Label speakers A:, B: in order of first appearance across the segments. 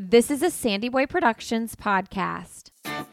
A: This is a Sandy Boy Productions podcast.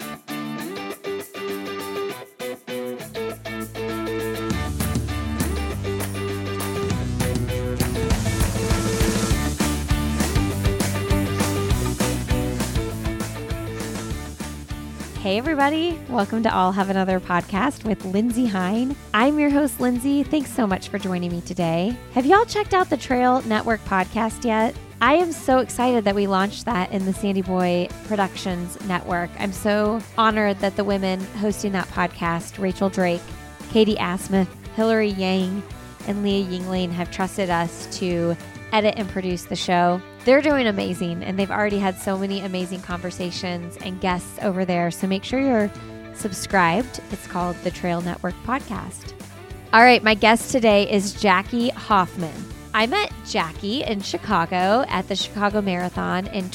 A: Hey everybody, welcome to I'll Have Another podcast with Lindsay Hein. I'm your host, Lindsay. Thanks so much for joining me today. Have y'all checked out the Trail Network podcast yet? I am so excited that we launched that in the Sandy Boy Productions Network. I'm so honored that the women hosting that podcast, Rachel Drake, Katie Asmuth, Hillary Yang, and Leah Yingling, have trusted us to edit and produce the show. They're doing amazing, and they've already had so many amazing conversations and guests over there. So make sure you're subscribed. It's called the Trail Network Podcast. All right, my guest today is Jackie Hoffman. I met Jackie in Chicago at the Chicago Marathon in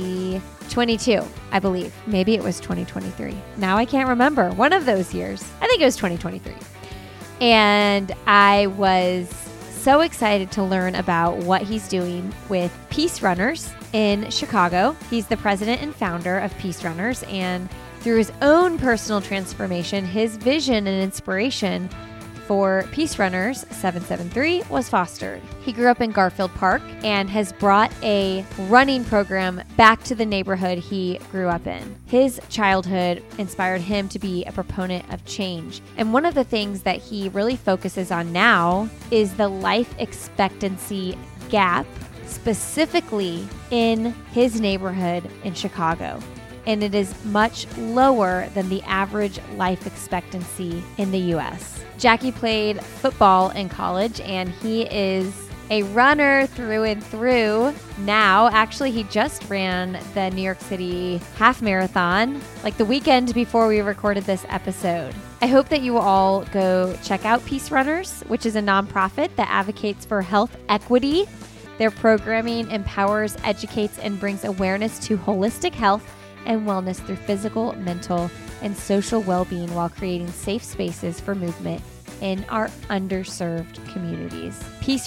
A: 2022, I believe. Maybe it was 2023. Now I can't remember. One of those years. I think it was 2023. And I was so excited to learn about what he's doing with Peace Runners in Chicago. He's the president and founder of Peace Runners, and through his own personal transformation, his vision and inspiration for Peace Runners 773 was fostered. He grew up in Garfield Park and has brought a running program back to the neighborhood he grew up in. His childhood inspired him to be a proponent of change. And one of the things that he really focuses on now is the life expectancy gap, specifically in his neighborhood in Chicago. And it is much lower than the average life expectancy in the U.S. Jackie played football in college, and he is a runner through and through now. Actually, he just ran the New York City half marathon, like the weekend before we recorded this episode. I hope that you will all go check out Peace Runners, which is a nonprofit that advocates for health equity. Their programming empowers, educates, and brings awareness to holistic health and wellness through physical, mental, and social well-being while creating safe spaces for movement in our underserved communities.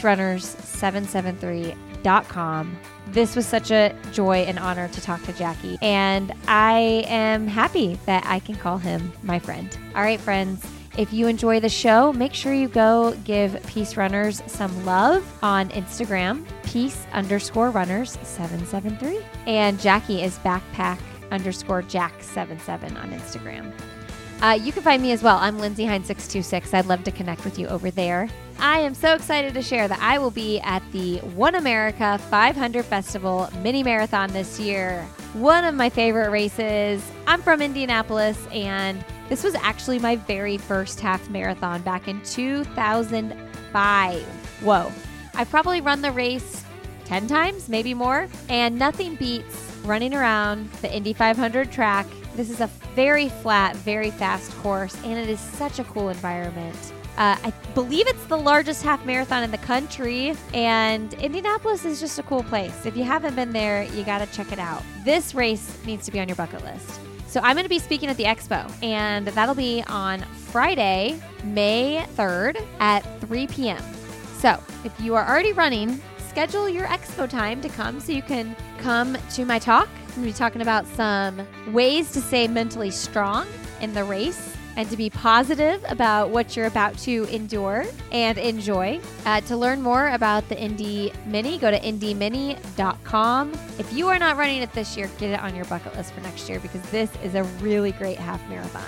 A: PeaceRunners773.com. This was such a joy and honor to talk to Jackie, and I am happy that I can call him my friend. All right, friends, if you enjoy the show, make sure you go give Peace Runners some love on Instagram, Peace_Runners773. And Jackie is backpack_Jack77 on Instagram. You can find me as well. I'm Lindsay Hein 626. I'd love to connect with you over there. I am so excited to share that I will be at the One America 500 Festival Mini Marathon this year. One of my favorite races. I'm from Indianapolis, and this was actually my very first half marathon back in 2005. Whoa. I've probably run the race 10 times, maybe more, and nothing beats running around the Indy 500 track. This is a very flat, very fast course, and it is such a cool environment. I believe it's the largest half marathon in the country, and Indianapolis is just a cool place. If you haven't been there, you got to check it out. This race needs to be on your bucket list. So I'm going to be speaking at the expo, and that'll be on Friday, May 3rd at 3 p.m. So if you are already running, schedule your expo time to come so you can come to my talk. I'm going to be talking about some ways to stay mentally strong in the race and to be positive about what you're about to endure and enjoy. To learn more about the Indy Mini, go to indymini.com. If you are not running it this year, get it on your bucket list for next year because this is a really great half marathon.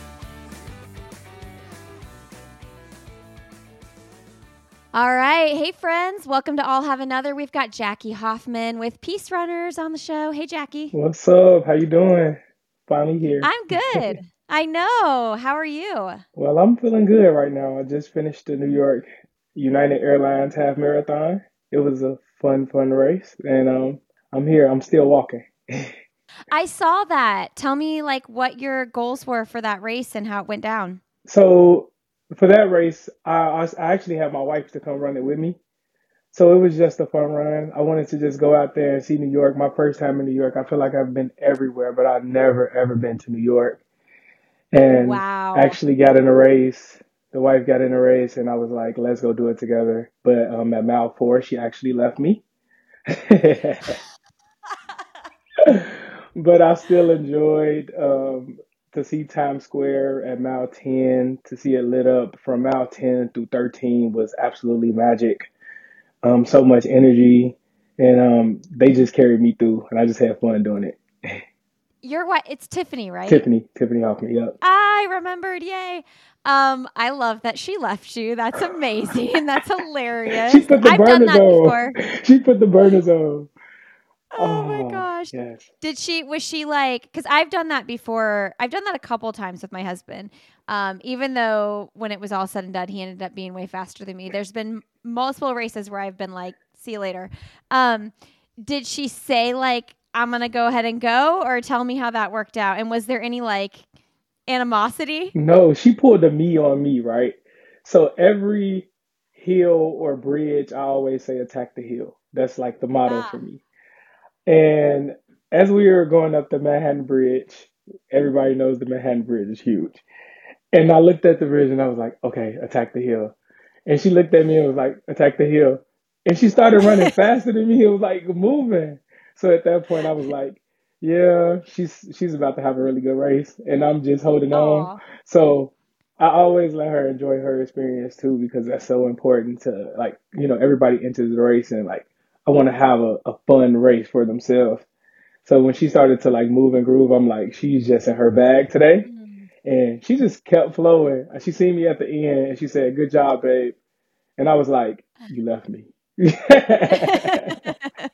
A: All right. Hey, friends. Welcome to I'll Have Another. We've got Jackie Hoffman with Peace Runners on the show. Hey, Jackie.
B: What's up? How you doing? Finally here.
A: I'm good. I know. How are you?
B: Well, I'm feeling good right now. I just finished the New York United Airlines half marathon. It was a fun race, and I'm here. I'm still walking.
A: I saw that. Tell me what your goals were for that race and how it went down.
B: So for that race, I actually had my wife to come run it with me. So it was just a fun run. I wanted to just go out there and see New York. My first time in New York. I feel like I've been everywhere, but I've never, ever been to New York. And
A: Wow.
B: actually got in a race. The wife got in a race, and I was like, let's go do it together. But at mile 4, she actually left me. But I still enjoyed to see Times Square at mile 10, to see it lit up from mile 10 through 13 was absolutely magic. So much energy, and they just carried me through, and I just had fun doing it.
A: You're what? It's Tiffany, right?
B: Tiffany Hoffman, yep.
A: I remembered. Yay. I love that she left you. That's amazing. That's
B: She
A: hilarious.
B: put the
A: I've done
B: burners
A: that
B: on.
A: before.
B: She put the burners on.
A: Oh my
B: Oh,
A: gosh.
B: yes.
A: Was she like, because I've done that before. I've done that a couple times with my husband. Even though when it was all said and done, he ended up being way faster than me. There's been multiple races where I've been like, see you later. Um, did she say like, I'm going to go ahead and go, or tell me how that worked out? And was there any like animosity?
B: No, she pulled the me on me, right? So every hill or bridge, I always say attack the hill. That's like the motto for
A: Ah.
B: me. And as we were going up the Manhattan Bridge, everybody knows the Manhattan Bridge is huge. And I looked at the bridge and I was like, okay, attack the hill. And she looked at me and was like, attack the hill. And she started running faster than me. It was like moving. So at that point, I was like, yeah, she's about to have a really good race, and I'm just holding on.
A: Aw.
B: So I always let her enjoy her experience too, because that's so important to like, everybody enters the race and like I want to have a fun race for themselves. So when she started to like move and groove, I'm like, she's just in her bag today.
A: Mm.
B: And she just kept flowing. She seen me at the end and she said, good job, babe. And I was like, you left me. Yeah,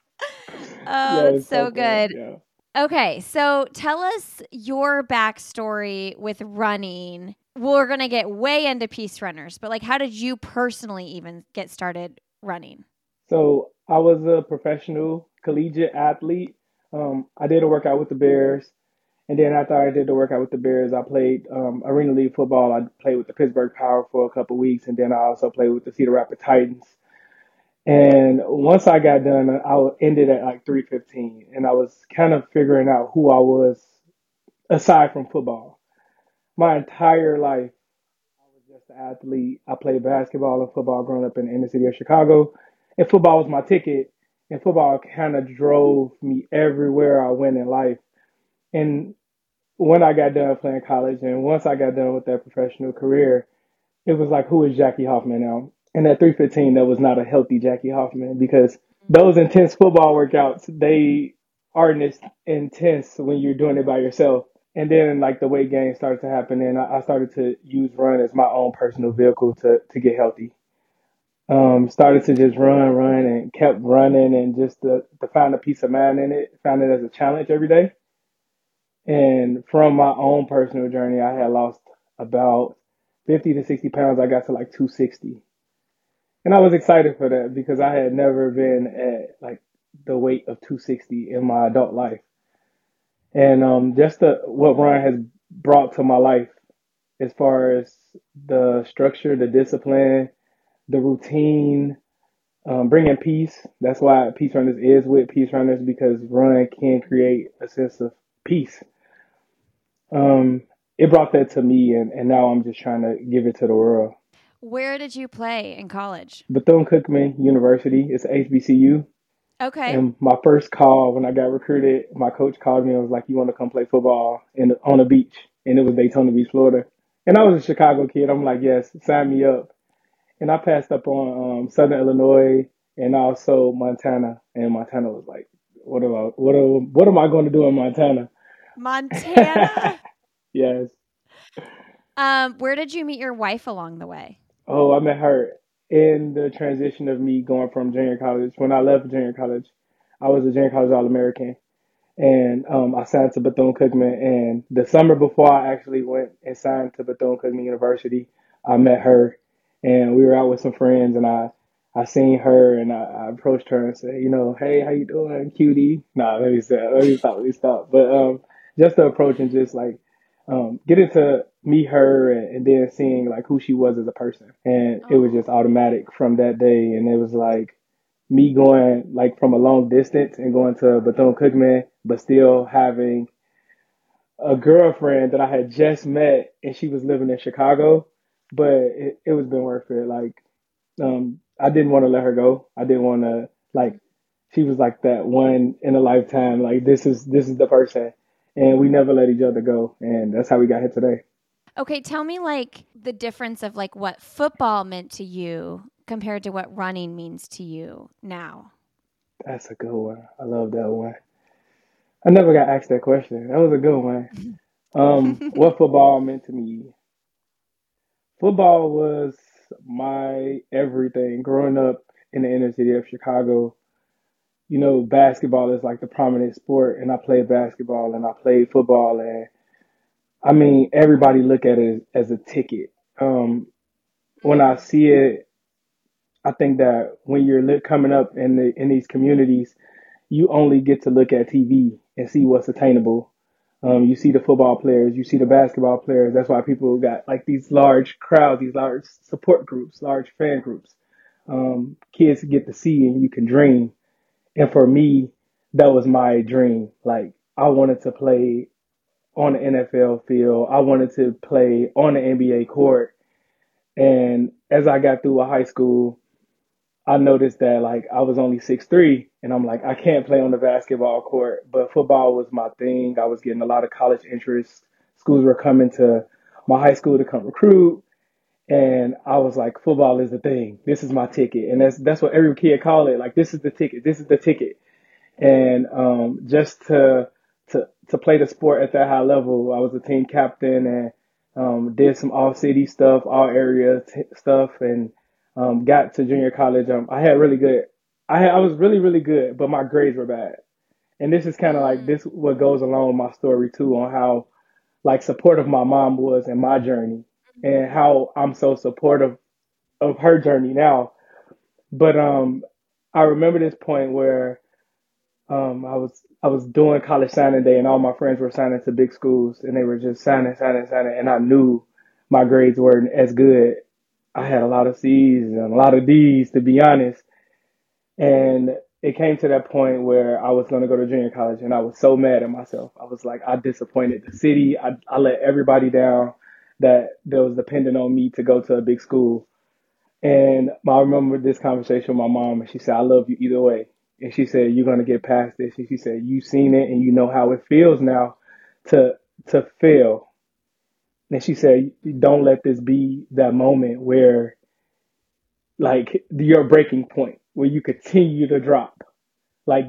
A: Oh, that's
B: it's so
A: so
B: fun.
A: good.
B: Yeah.
A: Okay, so tell us your backstory with running. We're going to get way into Peace Runners, but like, how did you personally even get started running?
B: So I was a professional collegiate athlete. I did a workout with the Bears. And then after I did the workout with the Bears, I played Arena League football. I played with the Pittsburgh Power for a couple of weeks. And then I also played with the Cedar Rapids Titans. And once I got done, I ended at like 315. And I was kind of figuring out who I was aside from football. My entire life, I was just an athlete. I played basketball and football growing up in the inner city of Chicago. And football was my ticket. And football kind of drove me everywhere I went in life. And when I got done playing college and once I got done with that professional career, it was like, who is Jackie Hoffman now? And at 315, that was not a healthy Jackie Hoffman, because those intense football workouts, they are intense when you're doing it by yourself. And then like the weight gain started to happen, and I started to use run as my own personal vehicle to get healthy. Started to just run, and kept running, and just to find a peace of mind in it, found it as a challenge every day. And from my own personal journey, I had lost about 50 to 60 pounds. I got to like 260. And I was excited for that because I had never been at like the weight of 260 in my adult life. And just what Ryan has brought to my life as far as the structure, the discipline, the routine, bringing peace. That's why Peace Runners is with Peace Runners, because Run can create a sense of peace. Um, it brought that to me, and now I'm just trying to give it to the world.
A: Where did you play in college?
B: Bethune-Cookman University, it's HBCU.
A: Okay.
B: And my first call when I got recruited, my coach called me and was like, "You want to come play football on the beach?" And it was Daytona Beach, Florida. And I was a Chicago kid. I'm like, "Yes, sign me up." And I passed up on Southern Illinois and also Montana. And Montana was like, what am I going to do in Montana?
A: Montana?
B: Yes.
A: Where did you meet your wife along the way?
B: Oh, I met her in the transition of me going from junior college. When I left junior college, I was a junior college All American, and I signed to Bethune Cookman. And the summer before I actually went and signed to Bethune Cookman University, I met her, and we were out with some friends, and I seen her, and I approached her and said, hey, how you doing, cutie? Nah, let me stop. But just the approach and just like getting to meet her, and then seeing like who she was as a person, and it was just
A: Oh.
B: automatic from that day, and it was like me going like from a long distance and going to Bethune Cookman, but still having a girlfriend that I had just met, and she was living in Chicago, but it was been worth it. Like, I didn't want to let her go. I didn't want to like She was like that one in a lifetime. Like this is the person, and we never let each other go, and that's how we got here today.
A: Okay, tell me like the difference of like what football meant to you compared to what running means to you now.
B: That's a good one. I love that one. I never got asked that question. That was a good one. What football meant to me? Football was my everything. Growing up in the inner city of Chicago, basketball is like the prominent sport, and I played basketball and I played football, and I mean, everybody look at it as a ticket. Um, when I see it, I think that when you're coming up in these communities, you only get to look at TV and see what's attainable. You see the football players, you see the basketball players. That's why people got like these large crowds, these large support groups, large fan groups. Kids get to see and you can dream. And for me, that was my dream. Like I wanted to play on the NFL field. I wanted to play on the NBA court. And as I got through high school, I noticed that like I was only 6'3", and I'm like, I can't play on the basketball court, but football was my thing. I was getting a lot of college interest. Schools were coming to my high school to come recruit, and I was like, football is the thing. This is my ticket, and that's what every kid call it. Like, this is the ticket. This is the ticket. And just to play the sport at that high level, I was a team captain and did some all city stuff, all area stuff, and got to junior college. I had really good. I was really really good, but my grades were bad. And this is kind of like
A: Mm.
B: this what goes along with my story too, on how like supportive my mom was in my journey, and how I'm so supportive of her journey now. But I remember this point where I was doing college signing day, and all my friends were signing to big schools, and they were just signing, signing, signing, and I knew my grades weren't as good. I had a lot of C's and a lot of D's, to be honest, and it came to that point where I was going to go to junior college, and I was so mad at myself. I was like, I disappointed the city. I let everybody down that was dependent on me to go to a big school. And I remember this conversation with my mom, and she said, I love you either way. And she said, you're going to get past this. And she said, you've seen it and you know how it feels now to, to fail. And she said, don't let this be that moment where, like, your breaking point, where you continue to drop. Like,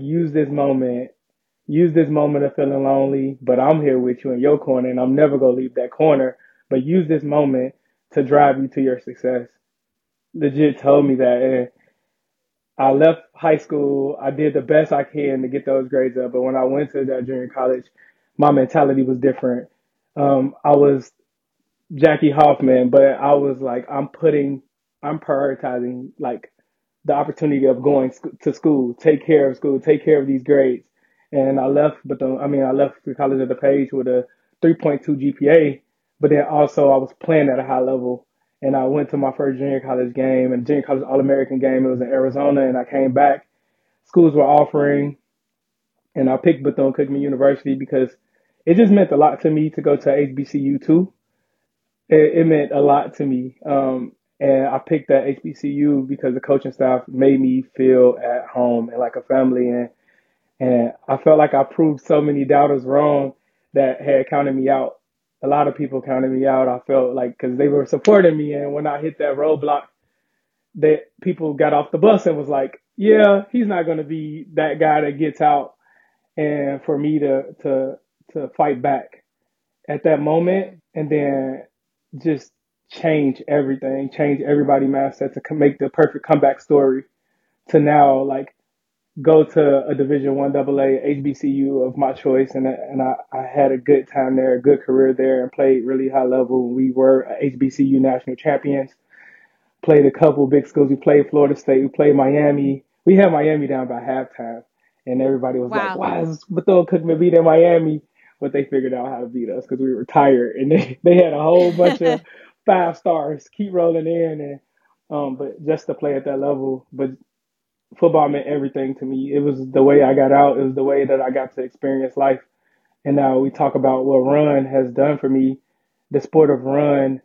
B: use this moment of feeling lonely, but I'm here with you in your corner, and I'm never going to leave that corner. But use this moment to drive you to your success. Legit told me that. And I left high school. I did the best I can to get those grades up. But when I went to that junior college, my mentality was different. I was Jackie Hoffman, but I was like, I'm prioritizing like the opportunity of going to school, take care of school, take care of these grades. And I left, I left the College of the Page with a 3.2 GPA, but then also I was playing at a high level. And I went to my first junior college game and junior college All American game. It was in Arizona, and I came back. Schools were offering, and I picked Bethune Cookman University because it just meant a lot to me to go to HBCU too. It meant a lot to me. And I picked that HBCU because the coaching staff made me feel at home and like a family. And I felt like I proved so many doubters wrong that had counted me out. A lot of people counted me out. I felt like because they were supporting me. And when I hit that roadblock, that people got off the bus and was like, yeah, he's not going to be that guy that gets out. And for me to fight back at that moment, and then just change everybody mindset to make the perfect comeback story to now like go to a Division I AA HBCU of my choice, and I had a good time there, a good career there, and played really high level. We were HBCU national champions. Played a couple big schools. We played Florida State. We played Miami. We had Miami down by halftime, and everybody was like,
A: Wow.
B: "Why is Bethune Cookman beating Miami?" But they figured out how to beat us because we were tired, and they had a whole bunch of 5 stars keep rolling in, and but just to play at that level. But football meant everything to me. It was the way I got out. It was the way that I got to experience life. And now we talk about what run has done for me. The sport of run,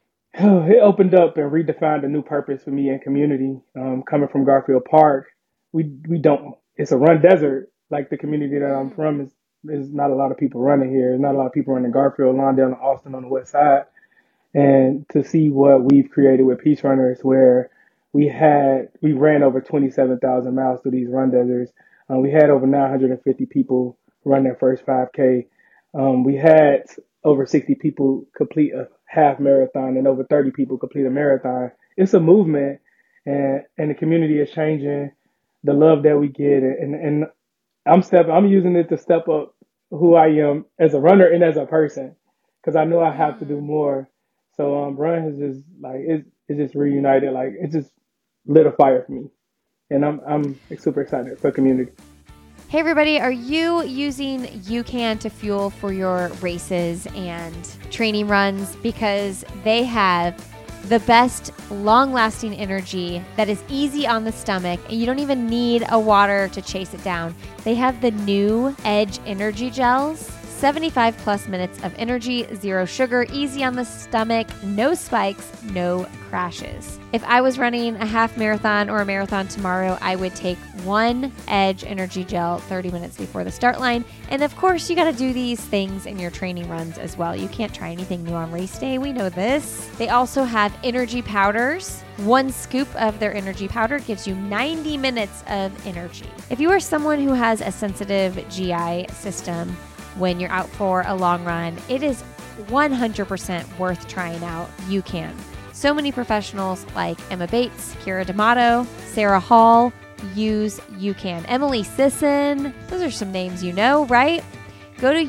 B: it opened up and redefined a new purpose for me in community. Coming from Garfield Park, we don't. It's a run desert. Like the community that I'm
A: Mm.
B: from is not a lot of people running here. There's not a lot of people running Garfield, Lawndale, and Austin on the west side. And to see what we've created with Peace Runners, where we ran over 27,000 miles through these run deserts. We had over 950 people run their first 5K. We had over 60 people complete a half marathon and over 30 people complete a marathon. It's a movement, and the community is changing. The love that we get, and I'm using it to step up who I am as a runner and as a person, because I know I have to do
A: Mm.
B: more. So run has just like it's just reunited, like it just lit a fire for me, and I'm super excited for community.
A: Hey everybody, are you using UCAN to fuel for your races and training runs? Because they have the best long-lasting energy that is easy on the stomach, and you don't even need a water to chase it down. They have the new Edge Energy Gels. 75 plus minutes of energy, zero sugar, easy on the stomach, no spikes, no crashes. If I was running a half marathon or a marathon tomorrow, I would take one Edge Energy Gel 30 minutes before the start line. And of course, you got to do these things in your training runs as well. You can't try anything new on race day. We know this. They also have energy powders. One scoop of their energy powder gives you 90 minutes of energy. If you are someone who has a sensitive GI system, when you're out for a long run, it is 100% worth trying out UCAN. So many professionals like Emma Bates, Kira D'Amato, Sarah Hall use UCAN. Emily Sisson, those are some names you know, right? Go to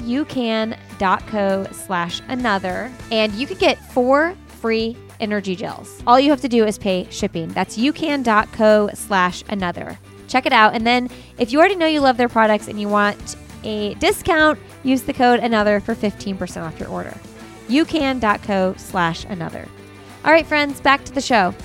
A: ucan.co/another and you can get 4 free energy gels. All you have to do is pay shipping. That's ucan.co/another. Check it out. And then if you already know you love their products and you want a discount, use the code ANOTHER for 15% off your order. ucan.co/another. All right, friends, back to the show.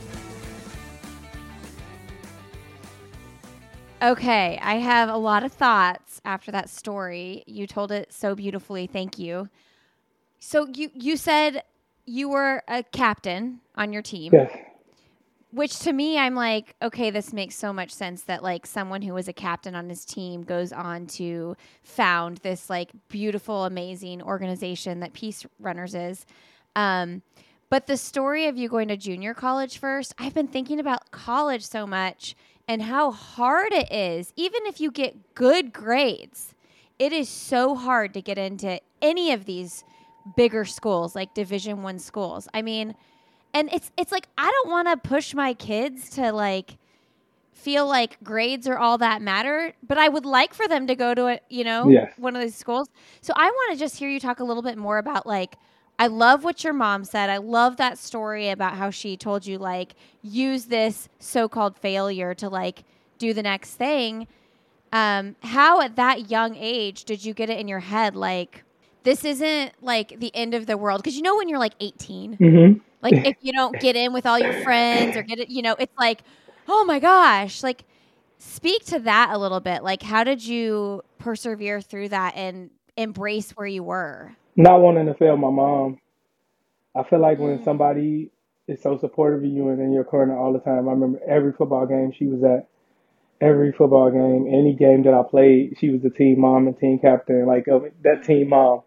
A: Okay, I have a lot of thoughts after that story. You told it so beautifully. Thank you. So you said you were a captain on your team.
B: Yes,
A: Which to me, I'm like, okay, this makes so much sense that like someone who was a captain on his team goes on to found this like beautiful, amazing organization that Peace Runners is. But the story of you going to junior college first, I've been thinking about college so much and how hard it is. Even if you get good grades, it is so hard to get into any of these bigger schools, like Division I schools. I mean, and it's like I don't want to push my kids to like feel like grades are all that matter, but I would like for them to go to
B: yes.
A: one of these schools. So I want to just hear you talk a little bit more about like I love what your mom said. I love that story about how she told you like use this so-called failure to like do the next thing. How at that young age did you get it in your head like this isn't like the end of the world? Because when you're like 18,
B: hmm
A: like if you don't get in with all your friends or get it, it's like, oh my gosh. Like speak to that a little bit. Like how did you persevere through that and embrace where you were?
B: Not wanting to fail my mom. I feel like when
A: Mm.
B: somebody is so supportive of you and in your corner all the time. I remember every football game she was at. Every football game, any game that I played, she was the team mom and team captain, like that team mom.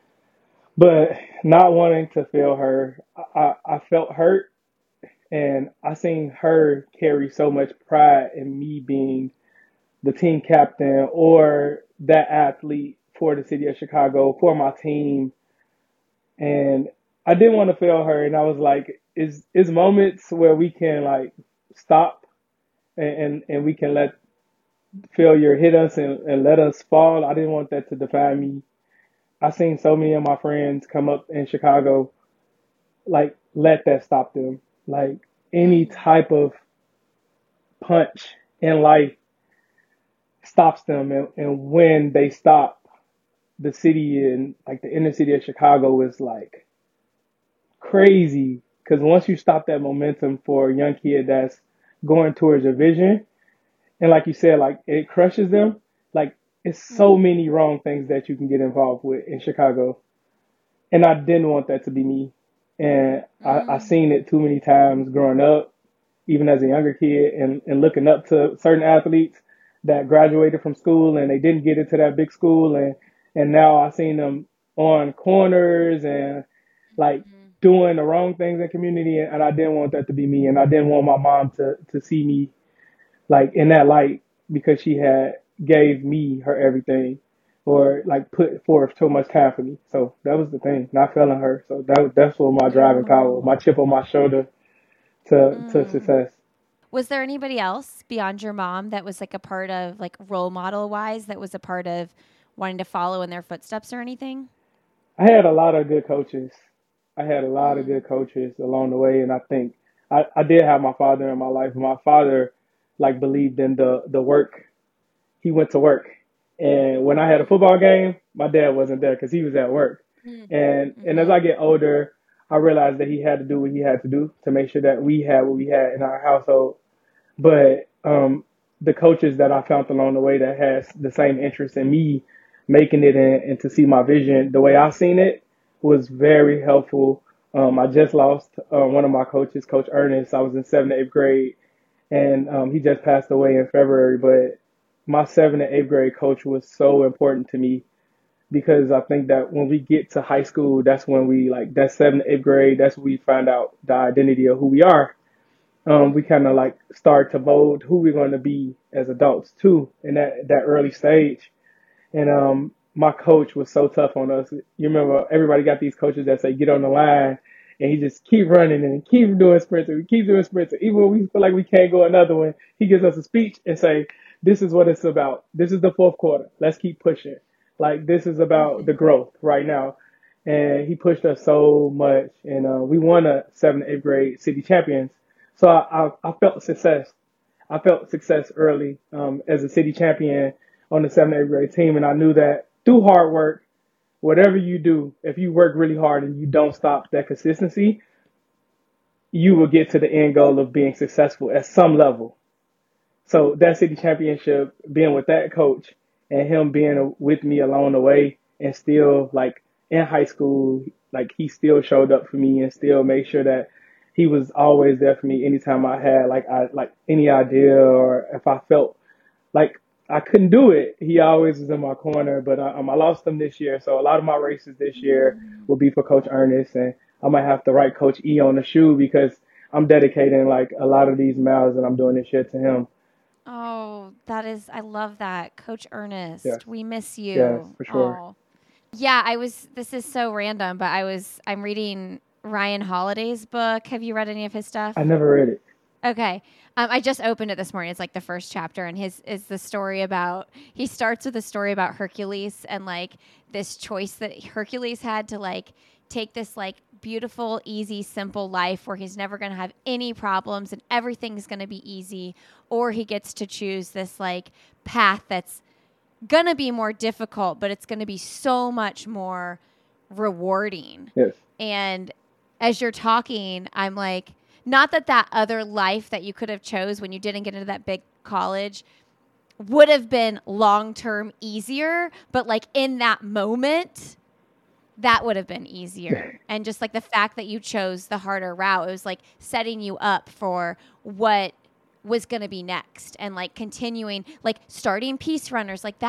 B: But not wanting to fail her, I felt hurt, and I seen her carry so much pride in me being the team captain or that athlete for the city of Chicago, for my team. And I didn't want to fail her. And I was like, is moments where we can like stop and we can let failure hit us and let us fall. I didn't want that to define me. I seen so many of my friends come up in Chicago, like let that stop them. Like any
A: Mm.
B: type of punch in life stops them, and when they stop, the city and like the inner city of Chicago is like crazy. Because once you stop that momentum for a young kid that's going towards a vision, and like you said, like it crushes them, like it's so
A: Mm.
B: many wrong things that you can get involved with in Chicago. And I didn't want that to be me. And I
A: Mm.
B: seen it too many times growing up, even as a younger kid, and looking up to certain athletes that graduated from school and they didn't get into that big school, and now I seen them on corners and like
A: Mhm.
B: doing the wrong things in community, and I didn't want that to be me, and I didn't want my mom to see me like in that light because she had gave me her everything or like put forth so much time for me. So that was the thing, not failing her. So that's what my driving power, my
A: Oh.
B: chip on my shoulder to
A: Mm.
B: success.
A: Was there anybody else beyond your mom that was like a part of like role model wise that was a part of wanting to follow in their footsteps or anything?
B: I had a lot of good coaches. I had a lot of
A: Mm.
B: good coaches along the way, and I think I did have my father in my life. My father like believed in the work. He went to work, and when I had a
A: Mm.
B: football game, my dad wasn't there because he was at work.
A: Mm.
B: And as
A: Mhm.
B: I get older, I realized that he had to do what he had to do to make sure that we had what we had in our household. But the coaches that I found along the way that has the same interest in me making it and to see my vision the way I seen it was very helpful. I just lost one of my coaches, Coach Ernest. I was in seventh, eighth grade, and he just passed away in February. But my seventh and eighth grade coach was so important to me because I think that when we get to high school, that's when we like that seventh, eighth grade, that's when we find out the identity of who we are. We kind of like start to mold who we're going to be as adults too in that early stage. And my coach was so tough on us. You remember everybody got these coaches that say get on the line, and he just keep running and keep doing sprints and we keep doing sprints. And even when we feel like we can't go another one, he gives us a speech and say, "This is what it's about. This is the fourth quarter. Let's keep pushing. Like this is about the
A: Mhm.
B: growth right now." And he pushed us so much, and we won a seventh, eighth grade city champions. So I felt success. I felt success early as a city champion on the seventh, eighth grade team, and I knew that through hard work, whatever you do, if you work really hard and you don't stop that consistency, you will get to the end goal of being successful at some level. So that city championship, being with that coach and him being with me along the way, and still like in high school, like he still showed up for me and still made sure that he was always there for me anytime I had like any idea or if I felt like I couldn't do it. He always was in my corner, but I lost him this year. So a lot of my races this year
A: Mm.
B: will be for Coach Ernest, and I might have to write Coach E on the shoe because I'm dedicating like a lot of these miles and I'm doing this shit to him.
A: Oh, that is, I love that. Coach
B: Yes,
A: Ernest, we miss
B: yes,
A: you.
B: for sure.
A: Oh, yeah, this is so random, but I'm reading Ryan Holiday's book. Have you read any of his
B: I
A: stuff?
B: never read it.
A: Okay. I just opened it this morning. It's like the first chapter, and his is the story about. He starts with a story about Hercules and like this choice that Hercules had to like take this like beautiful, easy, simple life where he's never going to have any problems and everything's going to be easy, or he gets to choose this like path that's going to be more difficult, but it's going to be so much more rewarding.
B: Yes,
A: And as you're talking, I'm like, not that that other life that you could have chose when you didn't get into that big college would have been long term easier, but like in that moment, that would have been easier. And just like the fact that you chose the harder route, it was like setting you up for what was going to be next and like continuing, like starting Peace Runners, like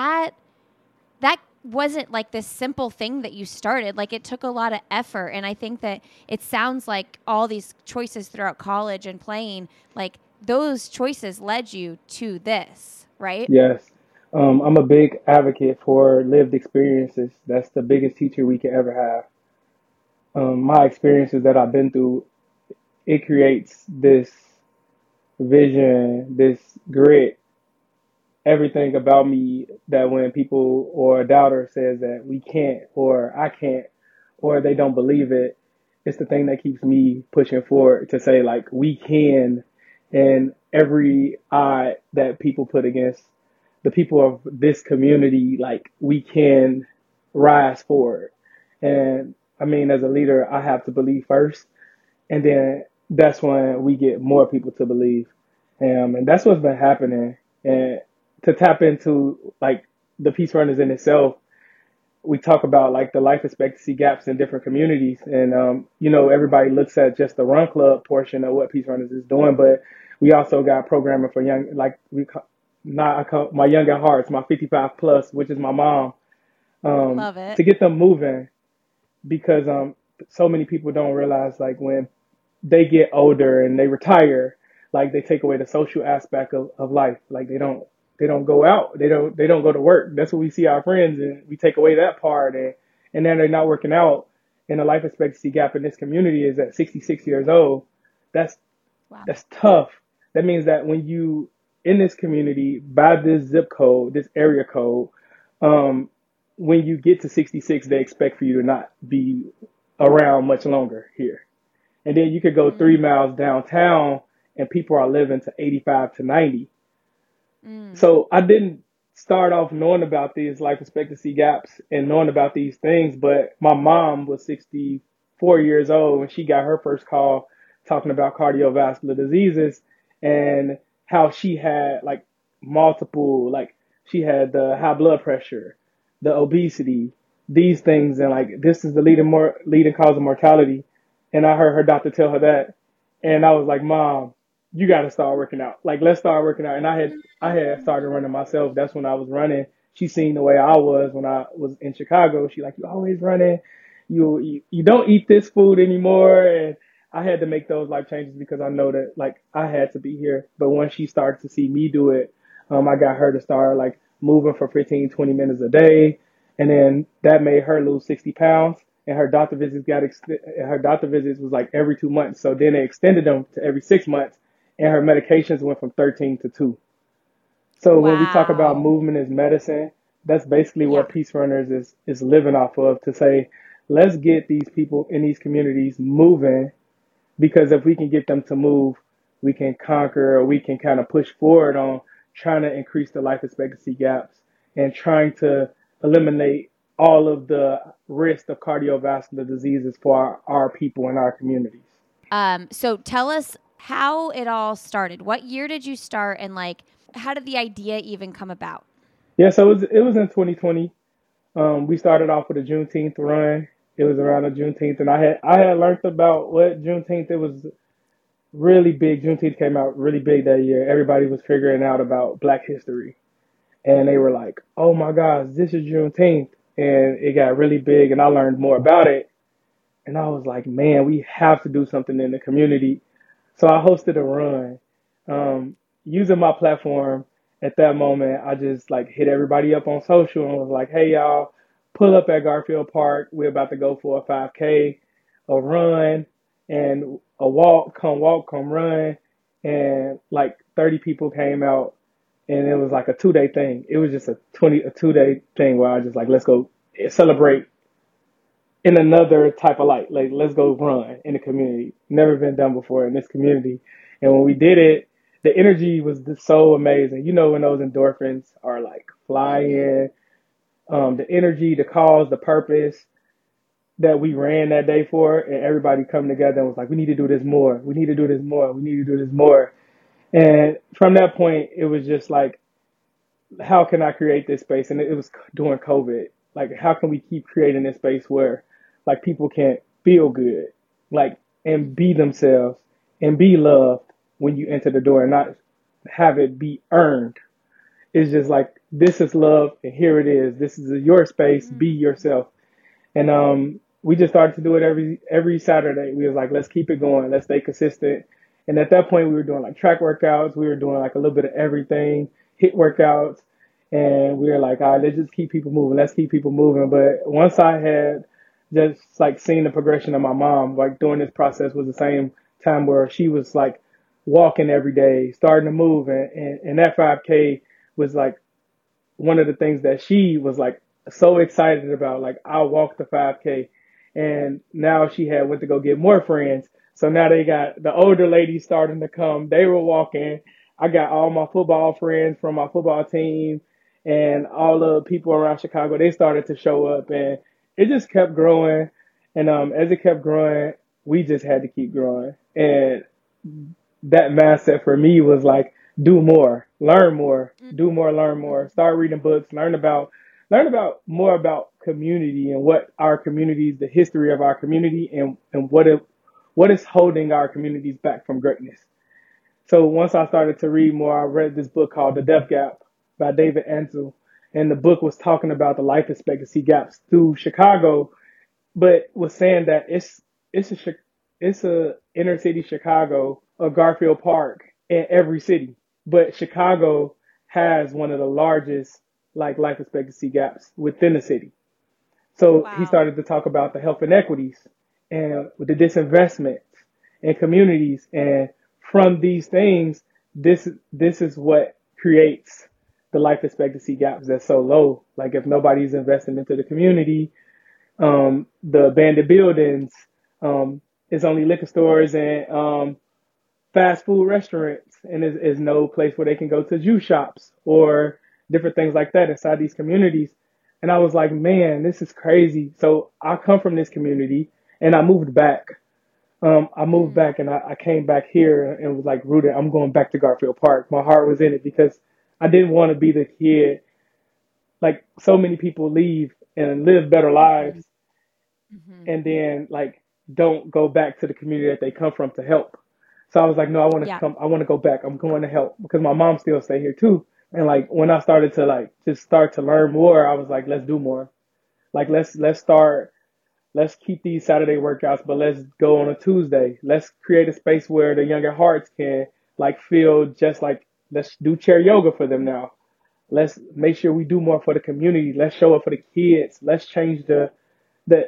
A: that wasn't like this simple thing that you started. Like it took a lot of effort. And I think that it sounds like all these choices throughout college and playing, like those choices led you to this, right?
B: yes. I'm a big advocate for lived experiences. That's the biggest teacher we can ever have. My experiences that I've been through, it creates this vision, this grit, everything about me that when people or a doubter says that we can't or I can't or they don't believe it, it's the thing that keeps me pushing forward to say like we can, and every odd that people put against the people of this community, like we can rise forward. And I mean, as a leader, I have to believe first, and then that's when we get more people to believe. And that's what's been happening. And to tap into like the Peace Runners in itself, we talk about like the life expectancy gaps in different communities. And, everybody looks at just the run club portion of what Peace Runners is doing. But We also got programming for young, like not my young at hearts, my 55 plus, which is my mom,
A: Love it.
B: to get them moving because so many people don't realize like when they get older and they retire, like they take away the social aspect of life. Like they don't go out, they don't go to work. That's what we see our friends, and we take away that part, and then they're not working out. And the life expectancy gap in this community is at 66 years old. That's
A: Wow.
B: that's tough. That means that when you in this community by this zip code, this area code, um, when you get to 66, they expect for you to not be around much longer here. And then you could go 3 miles downtown and people are living to 85 to 90.
A: Mm.
B: So I didn't start off knowing about these life expectancy gaps and knowing about these things, but my mom was 64 years old when she got her first call talking about cardiovascular diseases and how she had like multiple, like she had the high blood pressure, the obesity, these things, and like this is the leading cause of mortality. And I heard her doctor tell her that, and I was like, Mom, you got to start working out. Like, let's start working out. And I had started running myself. That's when I was running. She seen the way I was when I was in Chicago. She like, you always running. You don't eat this food anymore. And I had to make those life changes because I know that like I had to be here. But once she started to see me do it, I got her to start like moving for 15, 20 minutes a day. And then that made her lose 60 pounds. And her doctor visits was like every 2 months. So then they extended them to every 6 months, and her medications went from 13 to 2. So when we talk about
A: Wow.
B: movement as medicine, that's basically
A: Yeah.
B: what Peace Runners is living off of, to say, let's get these people in these communities moving, because if we can get them to move, we can conquer, or we can kind of push forward on trying to increase the life expectancy gaps and trying to eliminate all of the risk of cardiovascular diseases for our people in our communities.
A: So tell us how it all started. What year did you start, and like, how did the idea even come about?
B: Yeah, so it was in 2020. We started off with a Juneteenth run. It was around the Juneteenth, and I had learned about what Juneteenth. It was really big. Juneteenth came out really big that year. Everybody was figuring out about Black history, and they were like, "Oh my gosh, this is Juneteenth," and it got really big. And I learned more about it, and I was like, "Man, we have to do something in the community." So I hosted a run. Using my platform at that moment, I just like hit everybody up on social and was like, "Hey y'all, pull up at Garfield Park. We're about to go for a 5K, a run, and a walk, come run." And like 30 people came out, and it was like a 2 day thing. It was just a 2 day thing where I just like, let's go celebrate in another type of light. Like, let's go run in the community. Never been done before in this community. And when we did it, the energy was just so amazing. You know, when those endorphins are like flying, the energy, the cause, the purpose that we ran that day for, and everybody coming together and was like, we need to do this more. We need to do this more. We need to do this more. And from that point, it was just like, how can I create this space? And it was during COVID. Like, how can we keep creating this space where, like, people can feel good, like, and be themselves and be loved when you enter the door, and not have it be earned. It's just like, this is love, and here it is. This is your space. Be yourself. And we just started to do it every Saturday. We was like, let's keep it going. Let's stay consistent. And at that point, we were doing like track workouts. We were doing like a little bit of everything, hit workouts. And we were like, all right, let's just keep people moving. Let's keep people moving. But once I had just like seen the progression of my mom, like during this process was the same time where she was like walking every day, starting to move. And that 5K was like one of the things that she was like so excited about. Like, I'll walk the 5K. And now she had went to go get more friends. So now they got the older ladies starting to come. They were walking. I got all my football friends from my football team and all the people around Chicago. They started to show up, and it just kept growing. And as it kept growing, we just had to keep growing. And that mindset for me was like, do more, learn more, do more, learn more, start reading books, learn about more about community and what our communities, the history of our community, and what is holding our communities back from greatness. So once I started to read more, I read this book called The Death Gap by David Ansel. And the book was talking about the life expectancy gaps through Chicago, but was saying that it's a it's a inner city Chicago, a Garfield Park in every city, but Chicago has one of the largest like life expectancy gaps within the city. So he
A: Wow.
B: started to talk about the health inequities and with the disinvestment in communities, and from these things, this is what creates the life expectancy gaps that's so low. Like if nobody's investing into the community, the abandoned buildings, it's only liquor stores and fast food restaurants, and is no place where they can go to juice shops or different things like that inside these communities. And I was like, man, this is crazy. So I come from this community, and I moved back. I moved
A: Mm.
B: back, and I came back here and was like rooted. I'm going back to Garfield Park. My heart was in it because I didn't want to be the kid. Like so many people leave and live better lives,
A: Hmm. Hmm.
B: and then like don't go back to the community that they come from to help. So I was like, no, I want to
A: Yeah.
B: come. I want to go back. I'm going to help because my mom still stay here too. And like when I started to like just start to learn more, I was like, let's do more. Like let's start. Let's keep these Saturday workouts, but let's go on a Tuesday. Let's create a space where the younger hearts can like feel just like let's do chair yoga for them now. Let's make sure we do more for the community. Let's show up for the kids. Let's change the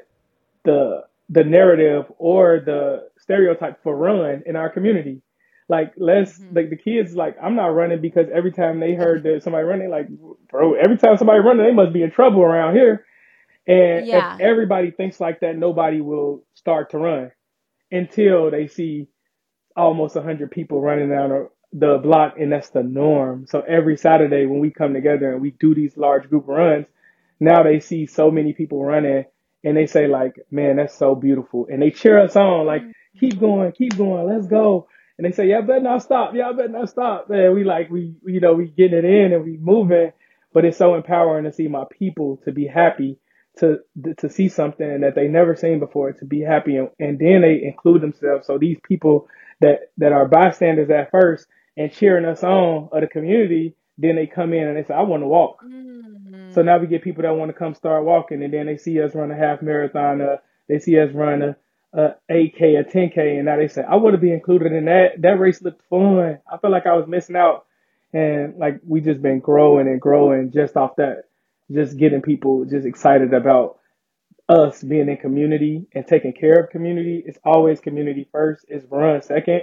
B: the narrative or the stereotype for run in our community. Like let's
A: Hmm.
B: like the kids like I'm not running because every time they heard that somebody running, like bro, every time somebody running, they must be in trouble around here. And if
A: Yeah.
B: everybody thinks like that, nobody will start to run until they see almost 100 people running down the block, and that's the norm. So every Saturday when we come together and we do these large group runs, now they see so many people running, and they say like, "Man, that's so beautiful," and they cheer us on like, keep going, let's go." And they say, "Y'all better not stop, y'all better not stop." Man, we like we you know we getting it in and we moving, but it's so empowering to see my people to be happy. To see something that they never seen before, to be happy, and then they include themselves. So these people that are bystanders at first and cheering us on of the community, then they come in and they say, I want to walk. So now we
A: Mm.
B: get people that want to come start walking, and then they see us run a half marathon, they see us run a 8K, a 10K, and now they say, I want to be included in that. That race looked fun. I felt like I was missing out. And like we just been growing and growing just off that, just getting people just excited about us being in community and taking care of community. It's always community first. It's run second.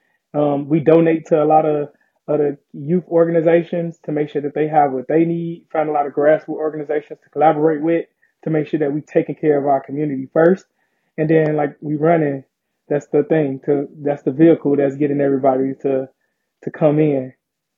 B: We donate to a lot of other youth organizations to make sure that they have what they need. Find a lot of grassroots organizations to collaborate with to make sure that we taking care of our community first. And then like we running, that's the thing. That's the vehicle that's getting everybody to come in.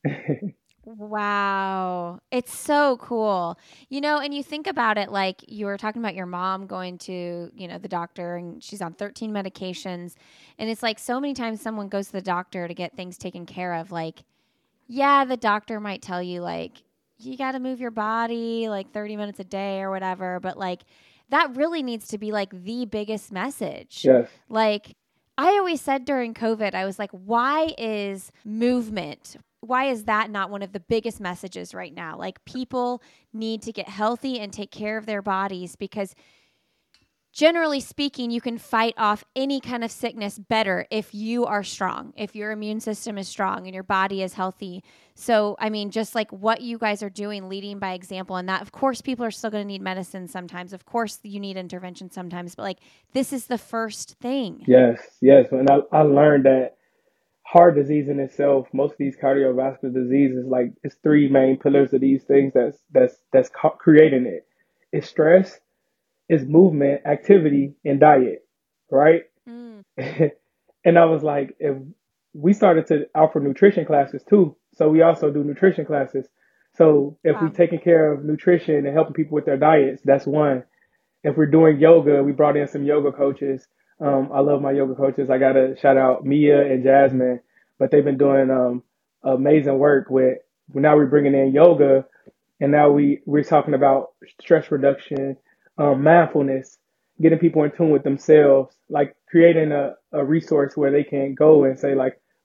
A: Wow. It's so cool. And you think about it like you were talking about your mom going to, the doctor and she's on 13 medications. And it's like so many times someone goes to the doctor to get things taken care of. Like, yeah, the doctor might tell you, like, you got to move your body like 30 minutes a day or whatever. But like, that really needs to be like the biggest message.
B: Yes.
A: Like, I always said during COVID, I was like, why is movement? Why is that not one of the biggest messages right now? Like, people need to get healthy and take care of their bodies because generally speaking, you can fight off any kind of sickness better if you are strong, if your immune system is strong and your body is healthy. So, I mean, just like what you guys are doing, leading by example, and that, of course, people are still going to need medicine sometimes. Of course, you need intervention sometimes, but like this is the first thing.
B: Yes. Yes. And I learned that heart disease in itself, most of these cardiovascular diseases, like it's three main pillars of these things that's creating it. It's stress, it's movement, activity, and diet, right?
A: Mm.
B: And I was like, if we started to offer nutrition classes too, so we also do nutrition classes. So if we
A: Wow.
B: taking care of nutrition and helping people with their diets, that's one. If we're doing yoga, we brought in some yoga coaches. I love my yoga coaches. I gotta shout out Mia and Jasmine, but they've been doing amazing work with. Now we're bringing in yoga, and now we're talking about stress reduction, mindfulness, getting people in tune with themselves, like creating a resource where they can go and say like,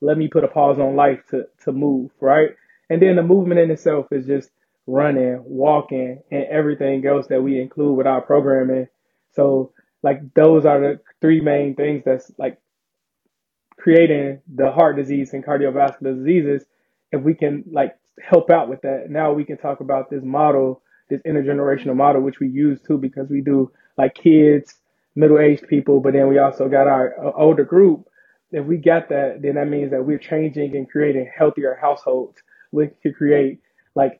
B: let me put a pause on life to move, right? And then the movement in itself is just running, walking, and everything else that we include with our programming. So like those are the three main things that's like creating the heart disease and cardiovascular diseases. If we can like help out with that, now we can talk about this model, this intergenerational model, which we use too because we do like kids, middle-aged people, but then we also got our older group. If we got that, then that means that we're changing and creating healthier households. We could create like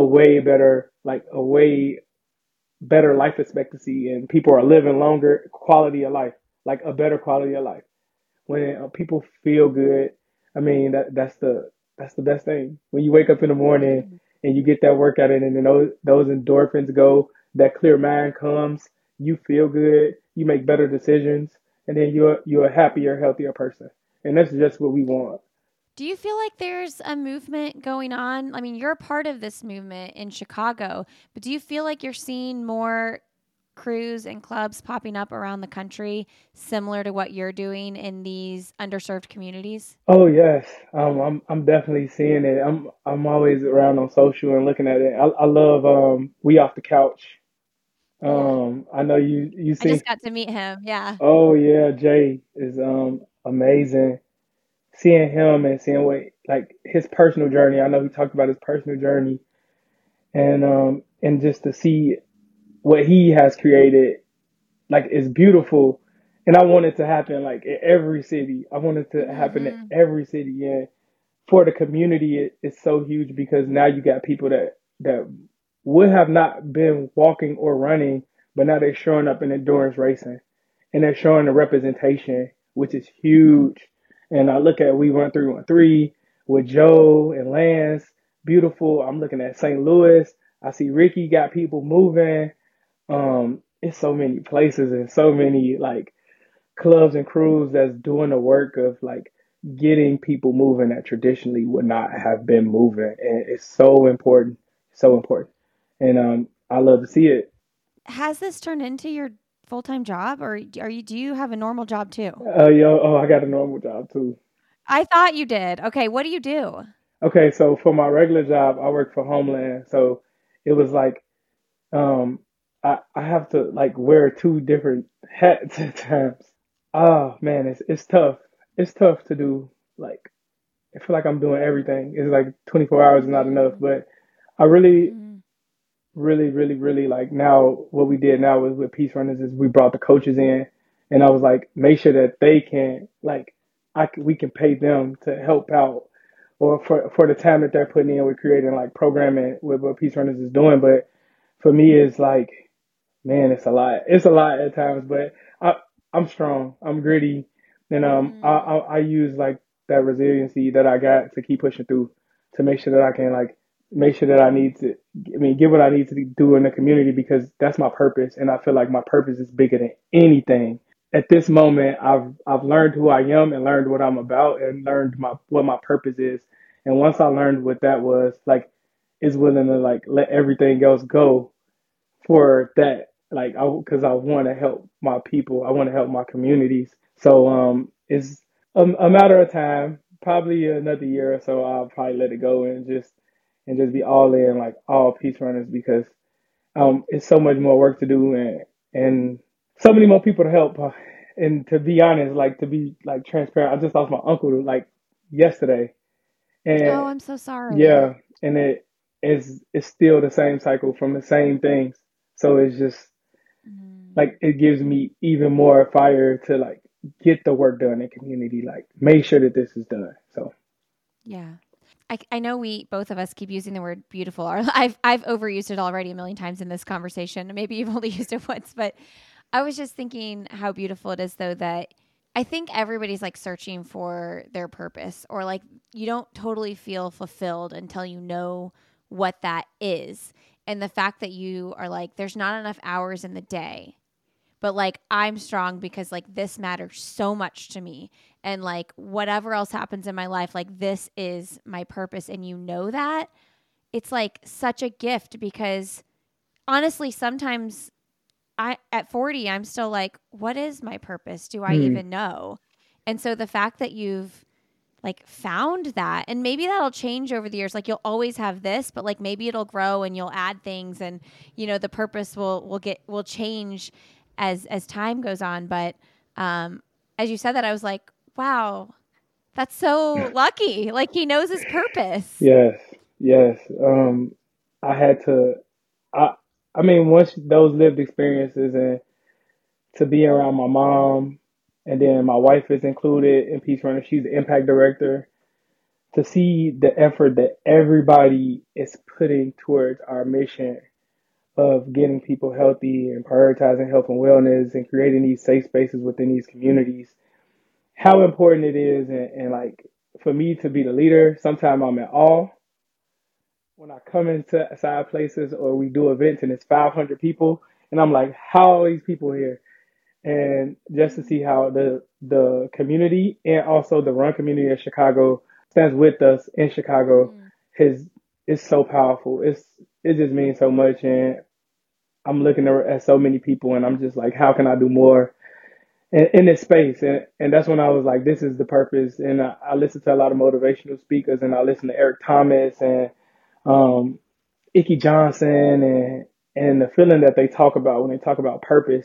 B: a way better life expectancy, and people are living longer, quality of life, like a better quality of life when people feel good. I mean that's the best thing. When you wake up in the morning and you get that workout in, and then those endorphins go, that clear mind comes, you feel good, you make better decisions, and then you're a happier, healthier person. And that's just what we want.
A: Do you feel like there's a movement going on? I mean, you're a part of this movement in Chicago, but do you feel like you're seeing more crews and clubs popping up around the country similar to what you're doing in these underserved communities?
B: Oh yes, I'm definitely seeing it. I'm always around on social and looking at it. I love We Off the Couch.
A: Yeah.
B: I know you
A: I
B: seen.
A: just got to meet him. Yeah.
B: Oh yeah, Jay is amazing. Seeing him and seeing what like his personal journey. I know he talked about his personal journey, and just to see what he has created, like it's beautiful. And I want it to happen like in every city. I want it to happen in
A: Hmm.
B: every city. And for the community, it's so huge because now you got people that would have not been walking or running, but now they're showing up in endurance racing, and they're showing the representation, which is huge. And I look at We Run 313 with Joe and Lance, beautiful. I'm looking at St. Louis. I see Ricky got people moving. It's so many places and so many like clubs and crews that's doing the work of like getting people moving that traditionally would not have been moving, and it's so important, so important. And I love to see it.
A: Has this turned into your full-time job, or do you have a normal job too?
B: I got a normal job too.
A: I thought you did. Okay, what do you do?
B: Okay, so for my regular job, I work for Homeland, so it was like um I have to like wear two different hats at times. Oh man, it's tough. It's tough to do. Like I feel like I'm doing everything. It's like 24 hours is not enough,
A: Mm-hmm.
B: but I really,
A: Mm-hmm.
B: really like now what we did now with Peace Runners is we brought the coaches in, and I was like, make sure that they can like we can pay them to help out or for the time that they're putting in with creating like programming with what Peace Runners is doing. But for me, it's like, man, it's a lot. It's a lot at times, but I I'm strong. I'm gritty, and
A: Mm-hmm.
B: I use like that resiliency that I got to keep pushing through to make sure that I can like make sure that I need to. I mean, give what I need to do in the community because that's my purpose, and I feel like my purpose is bigger than anything. At this moment, I've learned who I am and learned what I'm about and learned my what my purpose is. And once I learned what that was, like, is willing to like let everything else go for that. Like, because I want to help my people, I want to help my communities. So it's a matter of time. Probably another year or so, I'll probably let it go and just be all in, like all Peace Runners, because it's so much more work to do and so many more people to help. And to be honest, like to be like transparent, I just lost my uncle like yesterday,
A: Oh,
B: and
A: I'm so sorry.
B: yeah, and it's still the same cycle from the same things. So it's just
A: Mm.
B: like it gives me even more fire to like get the work done in community, like make sure that this is done. So
A: Yeah. I know we both of us keep using the word beautiful. I've overused it already a million times in this conversation. Maybe you've only used it once, but I was just thinking how beautiful it is though that I think everybody's like searching for their purpose or like you don't totally feel fulfilled until you know what that is. And the fact that you are like there's not enough hours in the day, but like I'm strong because like this matters so much to me and like whatever else happens in my life like this is my purpose and you know that it's like such a gift because honestly sometimes I at 40 I'm still like what is my purpose? Do I
B: mm,
A: even know? And so the fact that you've like found that. And maybe that'll change over the years. Like you'll always have this, but like maybe it'll grow and you'll add things, and the purpose will change as time goes on. But as you said that, I was like, wow, that's so lucky. Like he knows his purpose.
B: Yes, yes. I had to. I I mean, once those lived experiences and to be around my mom, and then my wife is included in Peace Runner. She's the impact director. To see the effort that everybody is putting towards our mission of getting people healthy and prioritizing health and wellness and creating these safe spaces within these communities, how important it is, and like for me to be the leader, sometimes I'm at awe when I come into side places or we do events and it's 500 people, and I'm like, how are these people here? And just to see how the community and also the run community of Chicago stands with us in Chicago
A: Mm.
B: is so powerful. It just means so much, and I'm looking at so many people, and I'm just like, how can I do more in this space? And that's when I was like, this is the purpose. And I listen to a lot of motivational speakers, and I listen to Eric Thomas and um, Icky Johnson, and the feeling that they talk about when they talk about purpose.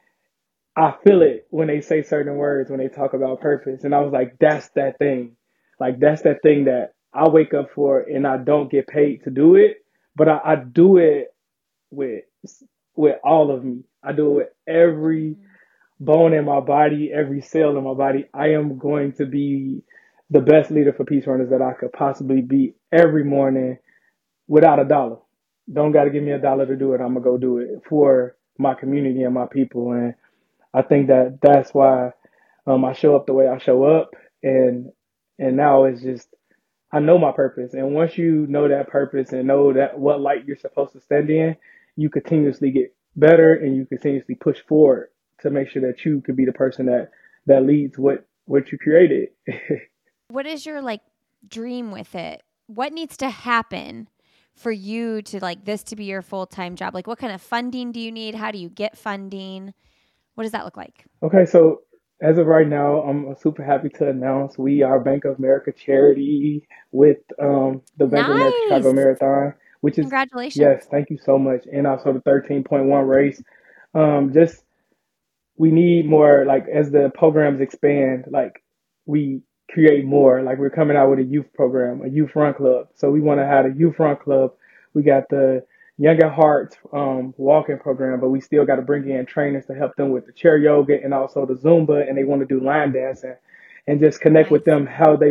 B: I feel it when they say certain words when they talk about purpose. And I was like, that's that thing. Like, that's that thing that I wake up for and I don't get paid to do it, but I do it with, with all of me. I do it with every
A: Mm.
B: bone in my body, every cell in my body. I am going to be the best leader for Peace Runners that I could possibly be every morning without a dollar. Don't got to give me a dollar to do it. I'm going to go do it for my community and my people. And I think that that's why I show up the way I show up, and now it's just I know my purpose, and once you know that purpose and know that what light you're supposed to stand in, you continuously get better and you continuously push forward to make sure that you could be the person that leads what you created.
A: What is your like dream with it? What needs to happen for you to like this to be your full-time job? Like what kind of funding do you need? How do you get funding? What does that look like?
B: Okay, so as of right now, I'm super happy to announce we are Bank of America charity with the Bank of America Chicago
A: Nice.
B: Marathon, which is,
A: Congratulations.
B: yes, thank you so much, and also the 13.1 race. Just we need more, like as the programs expand, like we create more. Like we're coming out with a youth program, a youth run club. So we want to have a youth run club. We got the Young at Heart walking program, but we still got to bring in trainers to help them with the chair yoga and also the Zumba, and they want to do line dancing and just connect with
A: Nice.
B: them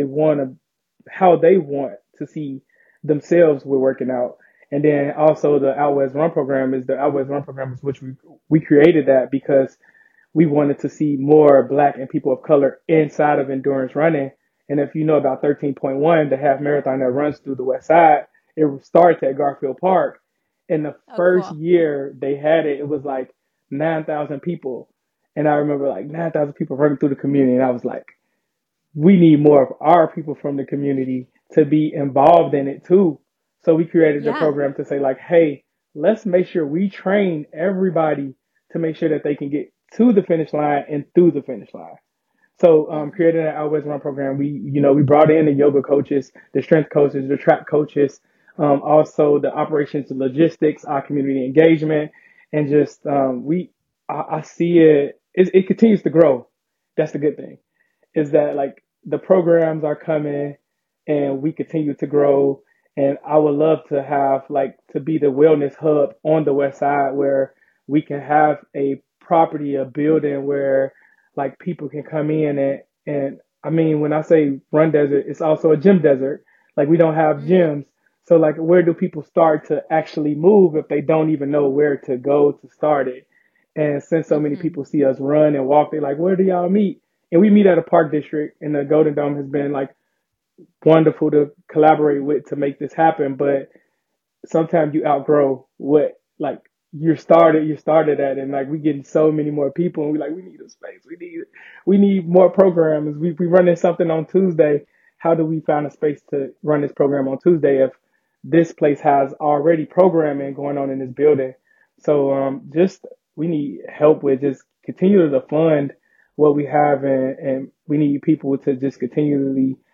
B: how they want to see themselves with working out. And then also the Out West Run program is which we created that because we wanted to see more Black and people of color inside of endurance running. And if you know about 13.1, the half marathon that runs through the West Side, it starts at Garfield Park. In the
A: Oh,
B: first
A: cool.
B: year they had it, it was like 9,000 people. And I remember like 9,000 people running through the community. And I was like, we need more of our people from the community to be involved in it too. So we created a
A: Yeah.
B: program to say like, hey, let's make sure we train everybody to make sure that they can get to the finish line and through the finish line. So
A: Hmm.
B: creating an Always Run program, we brought in the yoga coaches, the strength coaches, the track coaches, also the operations, the logistics, our community engagement, and just I see it continues to grow. That's the good thing is that like the programs are coming and we continue to grow. And I would love to have like to be the wellness hub on the West Side where we can have a property, a building where like people can come in and I mean when I say run desert, it's also a gym desert. Like we don't have
A: Mm.
B: gyms. So like where do people start to actually move if they don't even know where to go to start it? And since so many
A: Hmm.
B: people see us run and walk, they're like, where do y'all meet? And we meet at a park district, and the Golden Dome has been like wonderful to collaborate with to make this happen. But sometimes you outgrow what like you started at, and like we getting so many more people, and we like we need a space, we need more programs. We running something on Tuesday. How do we find a space to run this program on Tuesday if this place has already programming going on in this building? So just we need help with just continue to fund what we have, and we need people to just continually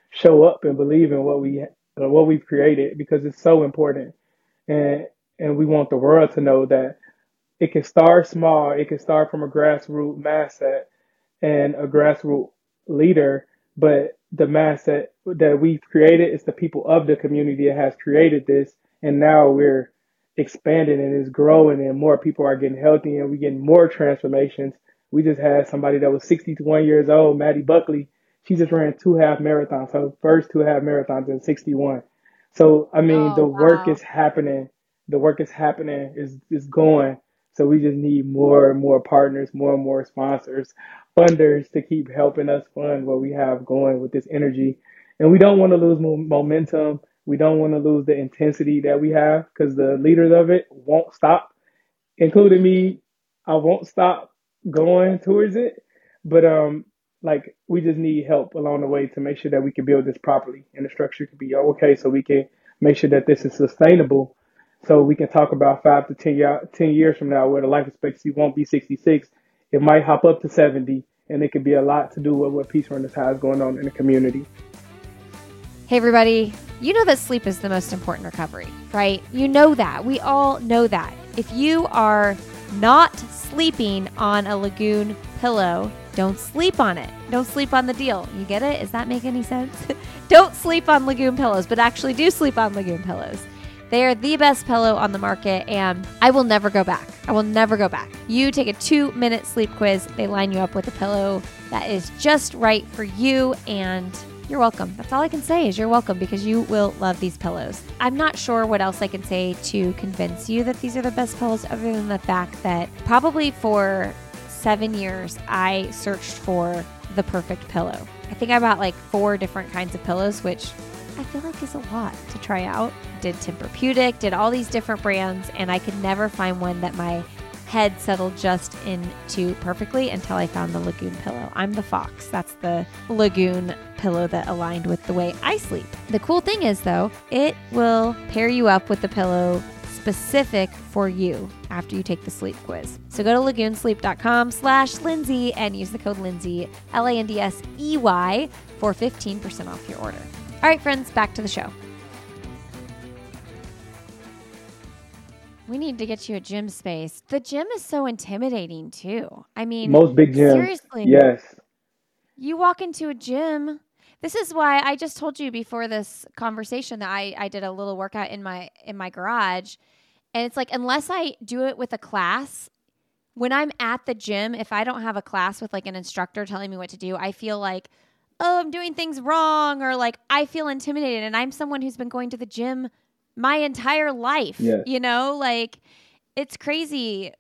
B: show up and believe in what we've created because it's so important. And and we want the world to know that it can start small. It can start from a grassroots mindset and a grassroots leader, but the mindset that we've created is the people of the community that has created this, and now we're expanding and it's growing, and more people are getting healthy, and we're getting more transformations. We just had somebody that was 61 years old, Maddie Buckley. She just ran two half marathons, her first two half marathons in 61. So I mean, the
A: Oh,
B: work
A: wow.
B: is happening. The work is happening. Is going. So we just need more and more partners, more and more sponsors, funders to keep helping us fund what we have going with this energy. And we don't want to lose momentum. We don't want to lose the intensity that we have because the leaders of it won't stop, including
A: Hmm.
B: me. I won't stop going towards it, but like we just need help along the way to make sure that we can build this properly and the structure can be okay, so we can make sure that this is sustainable. So we can talk about 5 to 10 years from now where the life expectancy won't be 66. It might hop up to 70, and it could be a lot to do with what Peace Runners has going on in the community.
A: Hey, everybody. You know that sleep is the most important recovery, right? You know that. We all know that. If you are not sleeping on a Lagoon pillow, don't sleep on it. Don't sleep on the deal. You get it? Does that make any sense? Don't sleep on Lagoon pillows, but actually do sleep on Lagoon pillows. They are the best pillow on the market, and I will never go back. I will never go back. You take a 2-minute sleep quiz. They line you up with a pillow that is just right for you, and you're welcome. That's all I can say is you're welcome, because you will love these pillows. I'm not sure what else I can say to convince you that these are the best pillows, other than the fact that probably for 7 years, I searched for the perfect pillow. I think I bought like 4 different kinds of pillows, which I feel like is a lot to try out. Did Tempur-Pedic, did all these different brands, and I could never find one that my head settled just into perfectly until I found the Lagoon pillow. I'm the fox. That's the Lagoon pillow that aligned with the way I sleep. The cool thing is, though, it will pair you up with the pillow specific for you after you take the sleep quiz. So go to lagoonsleep.com/Lindsay and use the code Lindsay, LANDSEY, for 15% off your order. All right, friends, back to the show. We need to get you a gym space. The gym is so intimidating too. I mean,
B: Most big gyms,
A: seriously,
B: yes,
A: you walk into a gym. This is why I just told you before this conversation that I did a little workout in my garage. And it's like, unless I do it with a class, when I'm at the gym, if I don't have a class with like an instructor telling me what to do, I feel like, oh, I'm doing things wrong, or like I feel intimidated. And I'm someone who's been going to the gym my entire life,
B: yes.
A: like it's crazy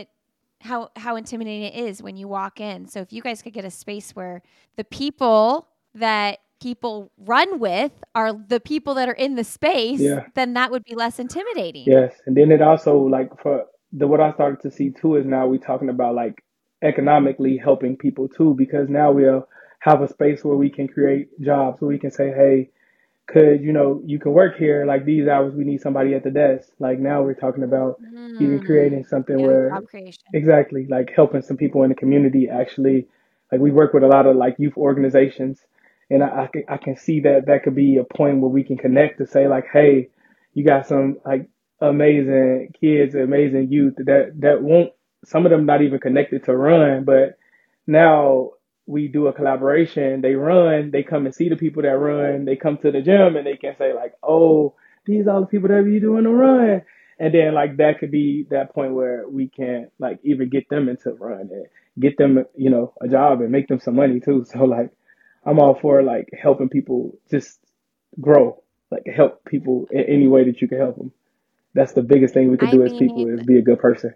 A: how intimidating it is when you walk in. So if you guys could get a space where the people that people run with are the people that are in the space,
B: Yeah.
A: then that would be less intimidating.
B: Yes, and then it also like for the what I started to see too is now we talking about like economically helping people too because now we'll have a space where we can create jobs where we can say, hey, could you can work here like these hours we need somebody at the desk. Like now we're talking about even creating something
A: Yeah,
B: where
A: job creation.
B: exactly like helping some people in the community actually like we work with a lot of like youth organizations and I can see that that could be a point where we can connect to say like, hey, you got some like amazing kids, amazing youth that won't some of them not even connected to run, but now we do a collaboration. They run, they come and see the people that run, they come to the gym and they can say like, oh, these are the people that be doing the run. And then like that could be that point where we can like even get them into run and get them, a job and make them some money too. So like I'm all for like helping people just grow, like help people in any way that you can help them. That's the biggest thing we could
A: I
B: do as people
A: mean,
B: is be a good person.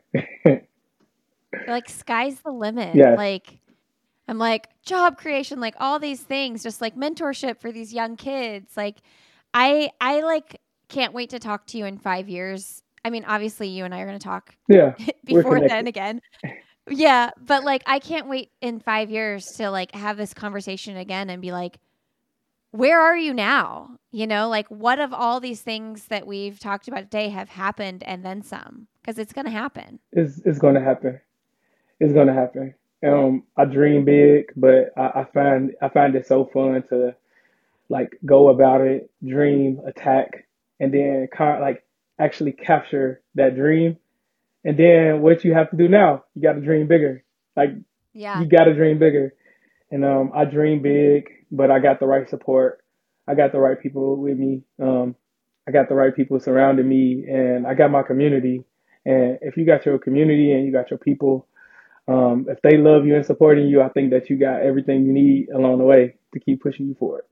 A: like sky's the limit.
B: Yes.
A: Like I'm like job creation, like all these things, just like mentorship for these young kids. Like I like can't wait to talk to you in 5 years. I mean, obviously you and I are going to talk
B: Yeah. We're
A: before then
B: connected.
A: again. Yeah, but like I can't wait in 5 years to like have this conversation again and be like, where are you now? Like what of all these things that we've talked about today have happened and then some? Because it's going to happen.
B: It's gonna happen. It's gonna happen. I dream big, but I find it so fun to like go about it, dream, attack, and then like actually capture that dream. And then what you have to do now, you got to dream bigger. Like
A: Yeah.
B: you got to dream bigger. And I dream big, but I got the right support. I got the right people with me. I got the right people surrounding me, and I got my community. And if you got your community and you got your people, if they love you and supporting you, I think that you got everything you need along the way to keep pushing you forward.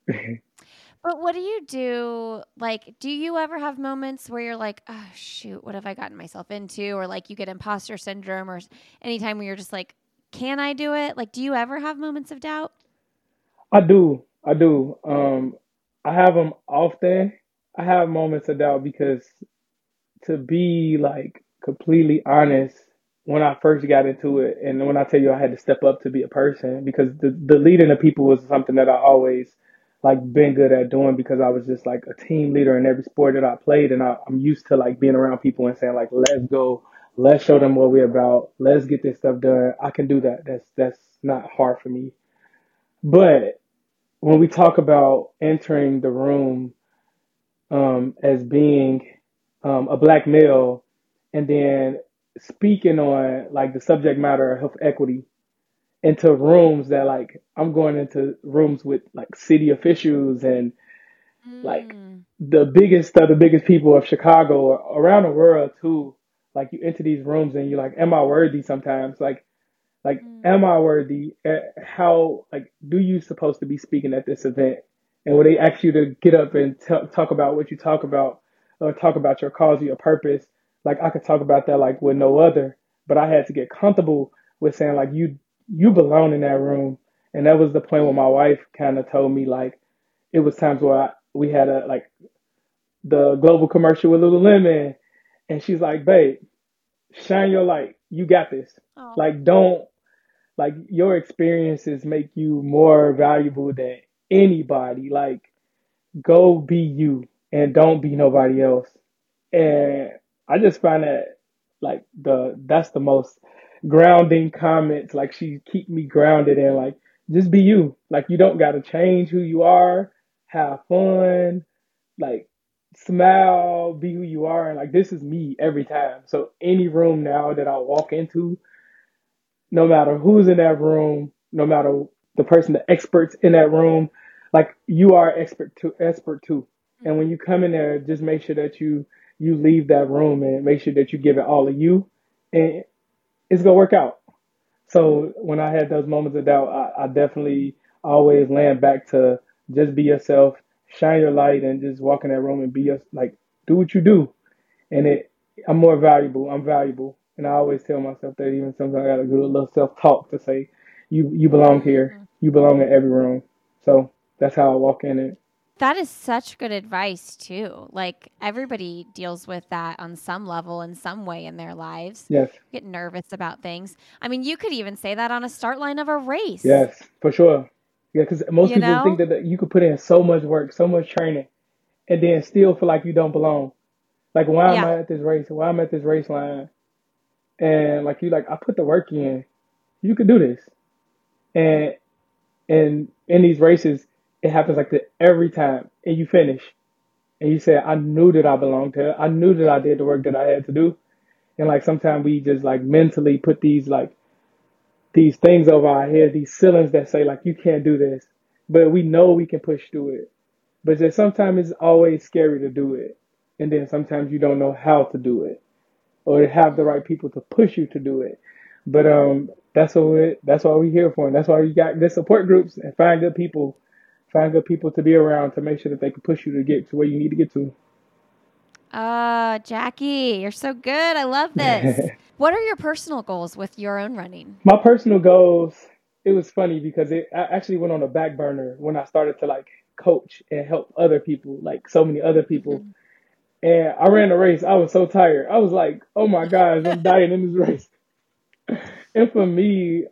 A: But what do you do? Like, do you ever have moments where you're like, oh, shoot, what have I gotten myself into? Or like you get imposter syndrome or anytime where you're just like, can I do it? Like, do you ever have moments of doubt?
B: I do. I do. I have them often. I have moments of doubt because to be like completely honest, when I first got into it, and when I tell you I had to step up to be a person, because the leading of people was something that I always like been good at doing because I was just like a team leader in every sport that I played, and I'm used to like being around people and saying like, let's go, let's show them what we're about, let's get this stuff done. I can do that. That's not hard for me. But when we talk about entering the room as being a black male and then speaking on like the subject matter of health equity into rooms that like I'm going into rooms with like city officials and like
A: Mm,
B: the biggest people of Chicago or around the world too. Like you enter these rooms and you're like, am I worthy sometimes? Like,
A: mm,
B: am I worthy? How, like, do you supposed to be speaking at this event? And when they ask you to get up and talk about what you talk about, or talk about your cause or your purpose, like I could talk about that like with no other. But I had to get comfortable with saying like you belong in that room. And that was the point where my
A: mm,
B: wife kind of told me like it was times where we had a like the global commercial with Lululemon, and she's like, babe, shine your light. You got this.
A: oh,
B: Like don't like your experiences make you more valuable than anybody. Like go be you and don't be nobody else. And I just find that like that's the most grounding comments. Like she keep me grounded and like just be you. Like you don't gotta change who you are. Have fun. Like smile, be who you are, and like this is me every time. So any room now that I walk into, no matter who's in that room, no matter the person, the experts in that room, like you are expert too. And when
A: mm,
B: you come in there, just make sure that you leave that room and make sure that you give it all of you, and it's gonna work out. So when I had those moments of doubt, I definitely always land back to just be yourself, shine your light, and just walk in that room and be like do what you do, and I'm more valuable. I'm valuable, and I always tell myself that. Even sometimes I got to do a little self talk to say, you belong here.
A: mm.
B: You belong in every room. So that's how I walk in it.
A: That is such good advice, too. Like, everybody deals with that on some level in some way in their lives.
B: Yes,
A: Get nervous about things. I mean, you could even say that on a start line of a race,
B: yes, for sure. Yeah, because most
A: you
B: people think
A: know?
B: that you could put in so much work, so much training, and then still feel like you don't belong. Like why am
A: Yeah.
B: I at this race? Why am I at this race line? And like you, like I put the work in. You could do this.
A: Mm,
B: And in these races, it happens like that every time, and you finish. And you said, I knew that I belonged here. I knew that I did the work that I had to do. And like sometimes we just like mentally put these things over our head, these ceilings that say like you can't do this. But we know we can push through it. But just sometimes it's always scary to do it. And then sometimes you don't know how to do it or to have the right
A: mm.
B: people to push you to do it. But that's what we're here for, and that's why you got good support groups and find good people to be around to make sure that they can push you to get to where you need to get to.
A: Jackie, you're so good. I love this. What are your personal goals with your own running?
B: My personal goals, it was funny because I actually went on a back burner when I started to like coach and help other people, like so many other people.
A: Mhm.
B: And I ran a race. I was so tired. I was like, oh my gosh, I'm dying in this race. And for me,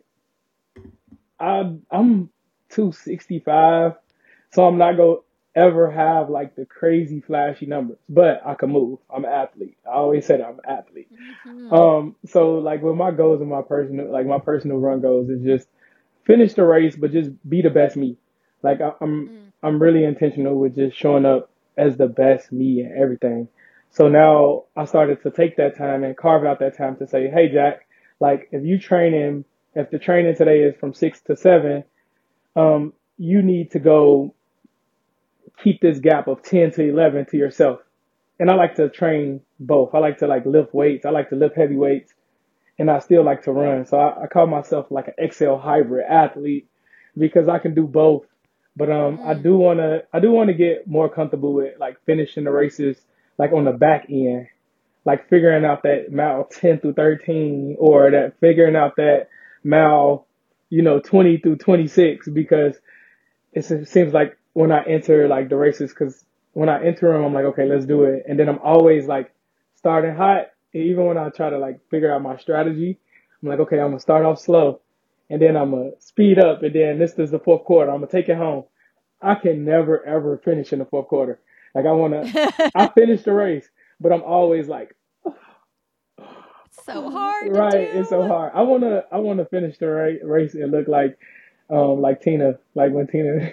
B: I'm 265, so I'm not gonna ever have like the crazy flashy numbers, but I can move. I'm an athlete. I always said I'm an athlete.
A: Mhm.
B: So like with my goals and my personal run goals is just finish the race, but just be the best me. Like I'm
A: Mm.
B: I'm really intentional with just showing up as the best me and everything. So now I started to take that time and carve out that time to say, hey Jack, like if the training today is from 6 to 7, you need to go keep this gap of 10 to 11 to yourself. And I like to train both. I like to like lift weights. I like to lift heavy weights and I still like to run. So I call myself like an XL hybrid athlete because I can do both. But
A: Mm.
B: I do wanna get more comfortable with like finishing the races like on the back end, like figuring out that mile 10 through 13 or that figuring out that mile, 20 through 26 because it seems like when I enter like the races, because when I enter them, I'm like, okay, let's do it. And then I'm always like starting hot. Even when I try to like figure out my strategy, I'm like, okay, I'm gonna start off slow, and then I'm gonna speed up, and then this is the fourth quarter. I'm gonna take it home. I can never ever finish in the fourth quarter. Like I finish the race, but I'm always like,
A: It's so hard to
B: right, it's so
A: do.
B: hard. I wanna finish the race and look like Tina, like when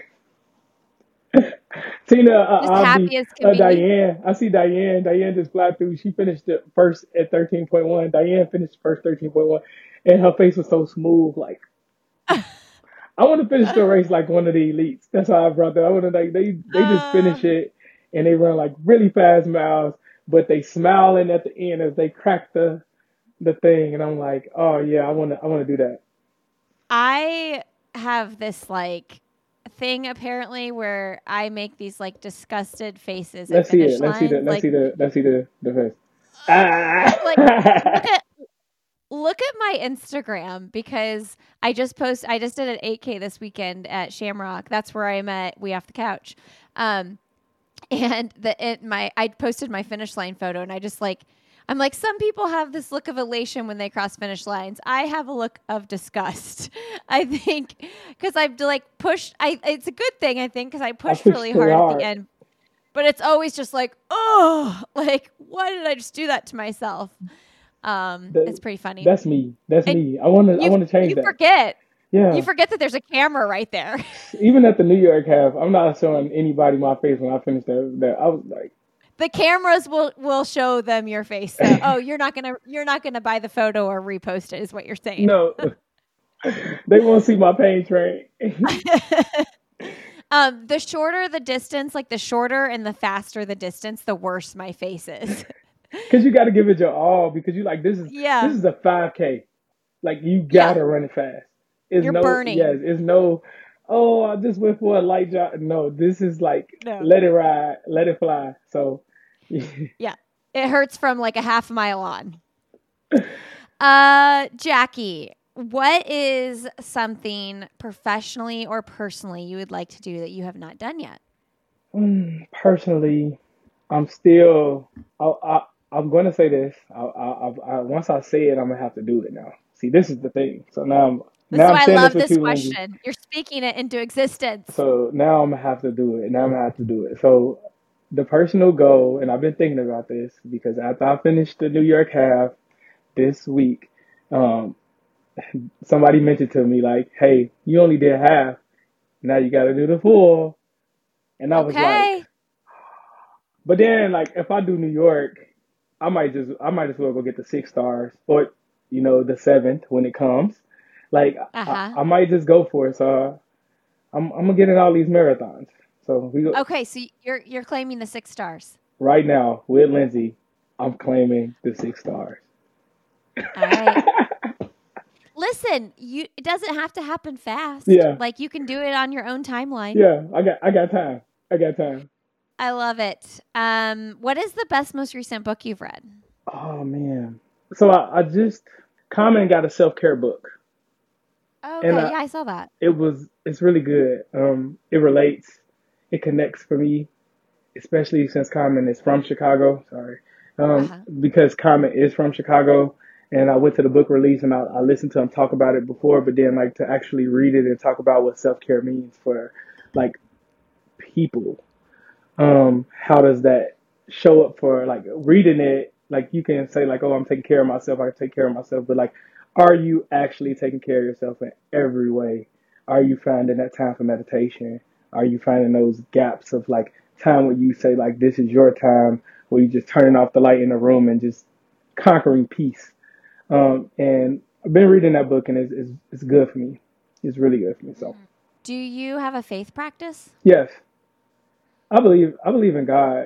B: Tina,
A: Just
B: Avi,
A: happy as can be.
B: Diane. I see Diane. Diane just fly through. She finished it first at 13.1. Diane finished first 13.1, and her face was so smooth. Like I want to finish the race like one of the elites. That's how I brought that. I want to like they just
A: Uh,
B: finish it and they run like really fast miles, but they smiling at the end as they crack the thing. And I'm like, oh yeah, I want to do that.
A: I have this like thing apparently where I make these like disgusted faces at
B: Let's see
A: finish
B: it. Let's see the
A: lines.
B: let's
A: Like,
B: see the face.
A: like look
B: Ah!
A: at look at my Instagram because I just did an 8K this weekend at Shamrock. That's where I met We Off the Couch. Um, and I posted my finish line photo and I'm like, some people have this look of elation when they cross finish lines. I have a look of disgust. I think because I've like pushed. It's a good thing I think because I
B: I
A: pushed
B: pushed
A: really
B: pretty
A: hard at the
B: hard.
A: end, but it's always just like, oh, like why did I just do that to myself?
B: That,
A: It's pretty funny,
B: that's me. That's
A: and
B: me. I
A: you
B: want to change
A: you
B: that.
A: forget you
B: Yeah.
A: forget that there's a camera right there.
B: Even at the New York half, I'm not showing anybody my face when I finish that. I was like,
A: The cameras will show them your face. So, oh, you're not gonna buy the photo or repost it, is what you're saying.
B: no, they won't see my pain train.
A: The shorter the distance, like the shorter and the faster the distance, the worse my face is.
B: Because you got to give it your all. Because you like this
A: Yeah,
B: is a 5K. Like you
A: yeah,
B: gotta run it fast. It's
A: you're
B: no yes.
A: burning.
B: It's no. Oh, I just went for a light jog. No, this is like
A: No,
B: let it ride, let it fly. So
A: yeah, it hurts from like a half mile on. Jackie, what is something professionally or personally you would like to do that you have not done yet?
B: personally, I'm still. I'm going to say this. Once I say it, I'm gonna have to do it now. See, this is the thing. So
A: This
B: now
A: is
B: I'm
A: why I
B: saying this
A: love
B: with
A: this
B: you, Lindsay.
A: question. You're speaking it into existence.
B: So now I'm gonna have to do it. Now I'm gonna have to do it. So the personal goal, and I've been thinking about this because after I finished the New York half this week, um, somebody mentioned to me like, "Hey, you only did half. Now you got to do the full." And I was like,
A: Okay.
B: but then like if I do New York, I might as well go get the 6 stars or the seventh when it comes. Like
A: Uh-huh.
B: I might just go for it. So I'm gonna get in all these marathons. So we go
A: Okay, so you're claiming the 6 stars.
B: right now with Lindsay. I'm claiming the 6 stars.
A: All right. Listen, it doesn't have to happen fast.
B: Yeah,
A: Like you can do it on your own timeline.
B: yeah. I got time. I got time.
A: I love it. What is the best most recent book you've read?
B: Oh man. So I just Common got a self care book,
A: Oh,
B: and
A: okay, yeah, I saw that.
B: it's really good. It relates, it connects for me, especially since Common is from Chicago. Sorry,
A: Uh-huh.
B: because Common is from Chicago, and I went to the book release and I listened to him talk about it before, but then like to actually read it and talk about what self care means for like people. How does that show up for like reading it? Like you can say like, oh, I'm taking care of myself. I can take care of myself, but like, are you actually taking care of yourself in every way? Are you finding that time for meditation? Are you finding those gaps of like time where you say like this is your time, where you just turning off the light in the room and just conquering peace? And I've been reading that book, and it's good for me. It's really good for me. So
A: Do you have a faith practice?
B: yes, I believe in God.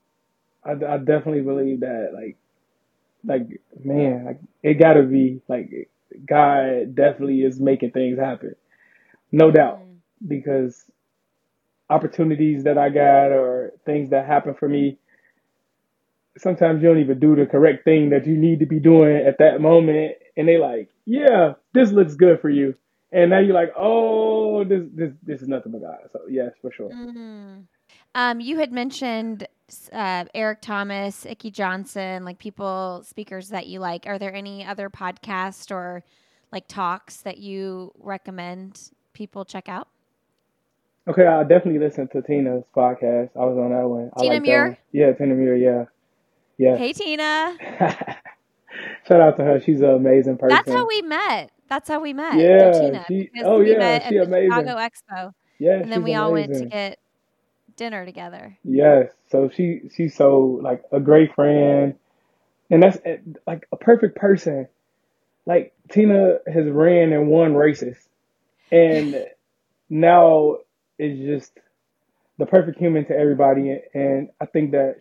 B: I definitely believe that like man, like it gotta be like God definitely is making things happen, no doubt,
A: Mm.
B: because opportunities that I got or things that happen for me, sometimes you don't even do the correct thing that you need to be doing at that moment, and they like, yeah, this looks good for you, and now you're like, oh, this is nothing but God. So yes, for sure.
A: Mm. You had mentioned Eric Thomas, Icky Johnson, like people, speakers that you like. Are there any other podcasts or like talks that you recommend people check out?
B: Okay, I definitely listened to Tina's podcast. I was on that one. I
A: Tina
B: like that
A: Muir.
B: one. Yeah, Tina Muir. Yeah, yes.
A: Hey, Tina.
B: Shout out to her. She's an amazing
A: That's how
B: person.
A: we met. That's how we met through
B: Yeah,
A: Tina
B: she.
A: because
B: Oh
A: we
B: yeah,
A: met
B: she
A: at the
B: amazing.
A: Chicago Expo
B: Yeah,
A: and then
B: she's
A: we all went to
B: amazing.
A: get dinner together.
B: Yes, so she's so like a great friend, and that's like a perfect person. Like Tina has ran and won races, and now is just the perfect human to everybody. And I think that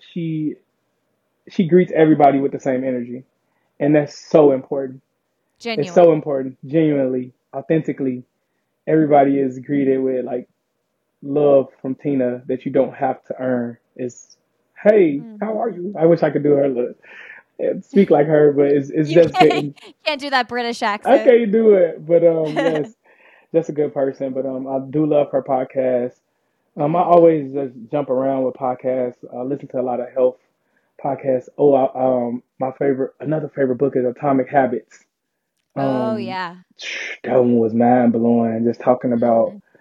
B: she greets everybody with the same energy, and that's so important. It's so
A: Genuine.
B: important, genuinely, authentically. Everybody is greeted with like love from Tina that you don't have to earn. It's, hey, how are
A: Mhm.
B: you? I wish I could do her look and speak like her, but it's
A: You
B: just
A: can't,
B: getting.
A: can't do that British
B: I
A: accent.
B: can't do it, but yes, just a good person. But I do love her podcast. I
A: Mhm.
B: always just jump around with podcasts. I listen to a lot of health podcasts. Oh, my favorite, another favorite book is Atomic Habits.
A: Oh
B: Um,
A: yeah.
B: that one was mind blowing. Just talking about
A: Mhm.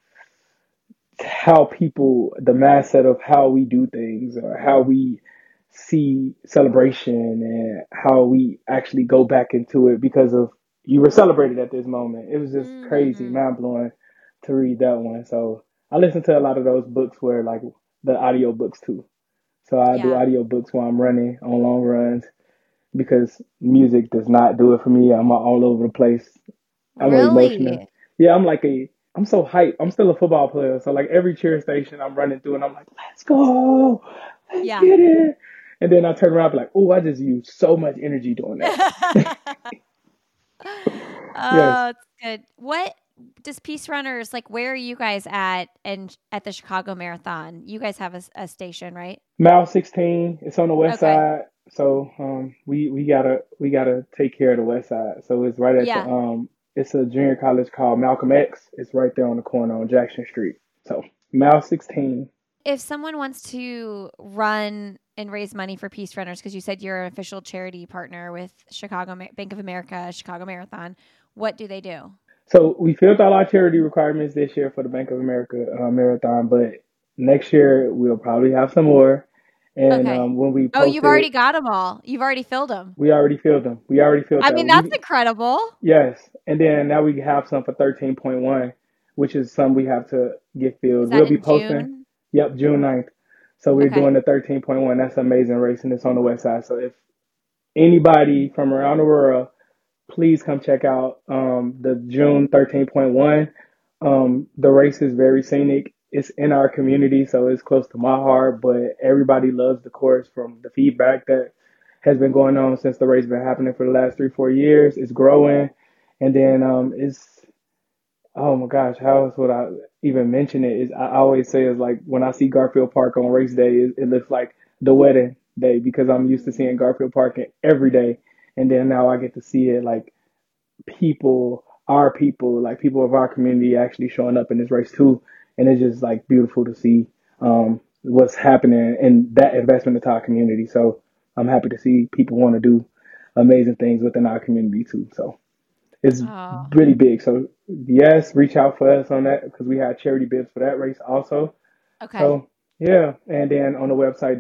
B: how people, the mindset of how we do things or how we see celebration and how we actually go back into it because of you were celebrated at this moment. It was just crazy,
A: Mhm.
B: mind blowing to read that one. So I listen to a lot of those books where like the audio books too. So I do
A: Yeah.
B: audio books while I'm running on long runs because music does not do it for me. I'm all over the place. I'm emotional.
A: Really?
B: Yeah, I'm so hyped. I'm still a football player. So like every cheer station I'm running through and I'm like, let's go. Let's
A: Yeah.
B: get it. And then I turn around and be like, oh, I just used so much energy doing that. Yes.
A: Oh, it's good. What does Peace Runners like? Where are you guys at? And at the Chicago Marathon, you guys have a station, right?
B: Mile 16, it's on the west
A: Okay.
B: side. So we gotta take care of the west side. So it's right at the
A: Yeah.
B: it's a junior college called Malcolm X. It's right there on the corner on Jackson Street. So Mile 16.
A: If someone wants to run and raise money for Peace Runners, because you said you're an official charity partner with Bank of America, Chicago Marathon, what do they do?
B: So we filled all our charity requirements this year for the Bank of America marathon, but next year we'll probably have some more. And
A: Okay.
B: when we
A: Oh, you've
B: posted,
A: already got them all. You've already filled them.
B: we already filled them. We already filled
A: I
B: that.
A: mean, that's incredible.
B: Yes, and then now we have some for 13.1, which is some we have to get
A: Is
B: filled.
A: that
B: We'll be
A: in
B: posting.
A: June?
B: Yep, June 9th. So we're
A: Okay.
B: doing the 13.1. That's an amazing race, and it's on the west side. So if anybody from around the world, please come check out the June 13.1. The race is very scenic. It's in our community, so it's close to my heart, but everybody loves the course from the feedback that has been going on since the race been happening for the last 3, 4 years. It's growing. And then it's oh my gosh, how else would I even mention it? Is I always say is like when I see Garfield Park on race day, it looks like the wedding day because I'm used to seeing
A: Mm.
B: Garfield Park every day, and then now I get to see it like people, like people of our community actually showing up in this race too, and it's just like beautiful to see what's happening and that investment into our community. So I'm happy to see people want to do amazing things within our community too. So it's
A: Oh,
B: really big. So yes, reach out for us on that because we have charity bibs for that race also.
A: okay.
B: So yeah, and then on the website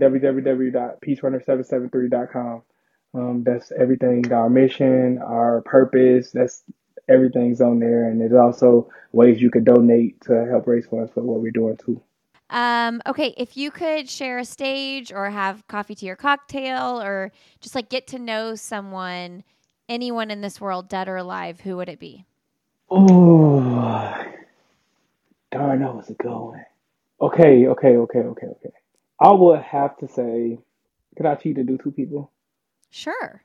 B: www.peacerunner773.com. That's everything. Our mission, our purpose. That's everything's on there, and there's also ways you could donate to help raise funds for what we're doing too.
A: Okay, if you could share a stage or have coffee, tea, or cocktail, or just like get to know someone, anyone in this world, dead or alive, who would it be?
B: Oh, darn, that was a good one. Okay. I would have to say, could I cheat and do two people?
A: Sure.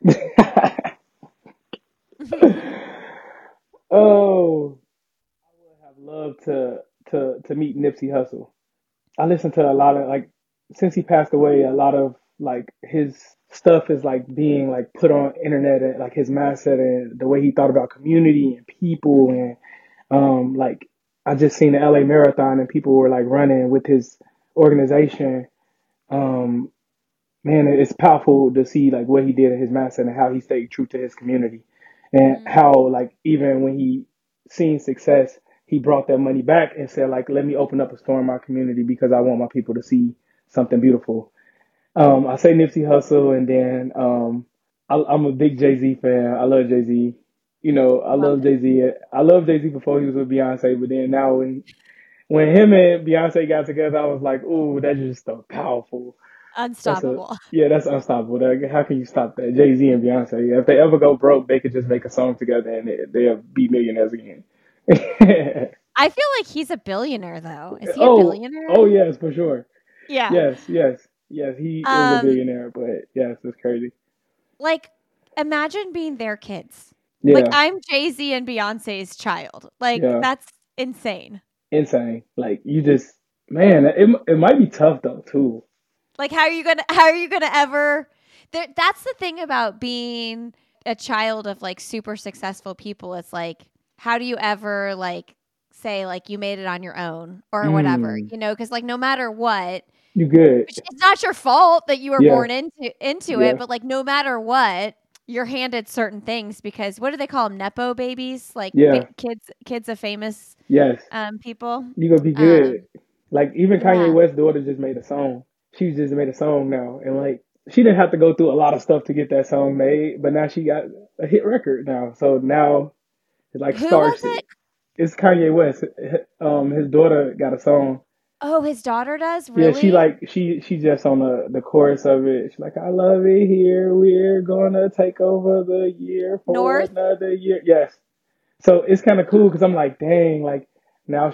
B: Oh, I would have loved to meet Nipsey Hussle. I listened to a lot of like since he passed away, a lot of like his stuff is like being like put on internet and like his mindset and the way he thought about community and people and like I just seen the LA Marathon and people were like running with his organization. Um Man, it's powerful to see like what he did in his mindset and how he stayed true to his community and
A: Mm,
B: how like even when he seen success, he brought that money back and said like, let me open up a store in my community because I want my people to see something beautiful. I say Nipsey Hussle, and then I'm a big Jay Z fan. I love Jay Z. You know, I
A: love
B: love
A: it.
B: Jay Z. I love Jay Z before he was with Beyonce, but then now when him and Beyonce got together, I was like, ooh, that's just so powerful. That's a
A: Unstoppable.
B: yeah, that's unstoppable. How can you stop that? Jay Z and Beyonce. If they ever go broke, they could just make a song together and they'll be millionaires again.
A: I feel like he's a billionaire, though. Is he a
B: Oh,
A: billionaire?
B: oh yes, for sure.
A: Yeah.
B: Yes. He is a
A: Um,
B: billionaire, but yes, it's crazy.
A: like, imagine being their kids. Like,
B: Yeah,
A: I'm Jay-Z and Beyonce's child. Like,
B: yeah,
A: that's insane.
B: insane. Like you just, man, it might be tough though too.
A: Like, how are you gonna ever that's the thing about being a child of like super successful people. It's like, how do you ever like say like you made it on your own or whatever,
B: Mm,
A: because like no matter what,
B: you good?
A: it's not your fault that you were
B: Yeah,
A: born into it,
B: yeah,
A: but like no matter what, you're handed certain things because what do they call them? Nepo babies, like
B: yeah,
A: kids of famous
B: yes.
A: people.
B: You gonna be
A: Um,
B: good. Like even Kanye
A: yeah.
B: West's daughter just made a song. She just made a song now, and like she didn't have to go through a lot of stuff to get that song made, but now she got a hit record now. So now it like
A: Who was
B: starts
A: it?
B: it. It's Kanye West. His daughter got a song.
A: Oh, his daughter does?
B: Yeah, she
A: Really?
B: like she just on the chorus of it. She's like, I love it here. We're gonna take over the year for
A: North?
B: another year. Yes. So it's kind of cool because I'm like, dang, like now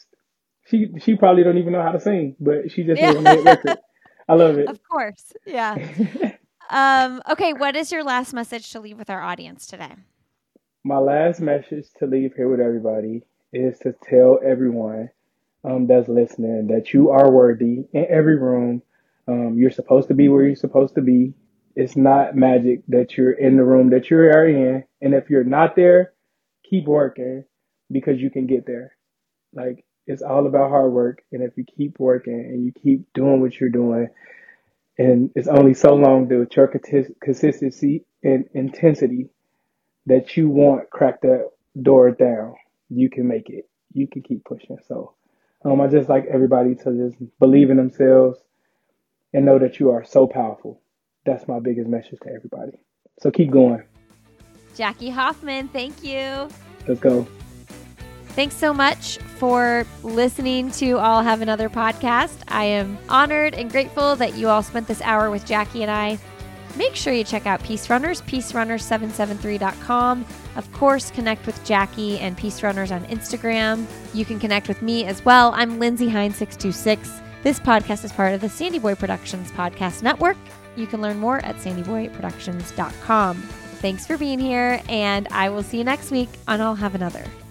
B: she probably don't even know how to sing, but she just
A: Yeah.
B: made a hit record. I love it.
A: Of course. Yeah. Okay, what is your last message to leave with our audience today?
B: My last message to leave here with everybody is to tell everyone that's listening that you are worthy in every room. You're supposed to be where you're supposed to be. It's not magic that you're in the room that you are in. And if you're not there, keep working because you can get there. Like it's all about hard work. And if you keep working and you keep doing what you're doing, and it's only so long that with your consistency and intensity that you want crack that door down, you can make it. You can keep pushing. So I just like everybody to just believe in themselves and know that you are so powerful. That's my biggest message to everybody. So keep going.
A: Jackie Hoffman, thank you.
B: Let's go.
A: Thanks so much for listening to I'll Have Another podcast. I am honored and grateful that you all spent this hour with Jackie and I. Make sure you check out Peace Runners, peacerunners773.com. Of course, connect with Jackie and Peace Runners on Instagram. You can connect with me as well. I'm Lindsay Hine626. This podcast is part of the Sandy Boy Productions podcast network. You can learn more at sandyboyproductions.com. Thanks for being here, and I will see you next week on I'll Have Another.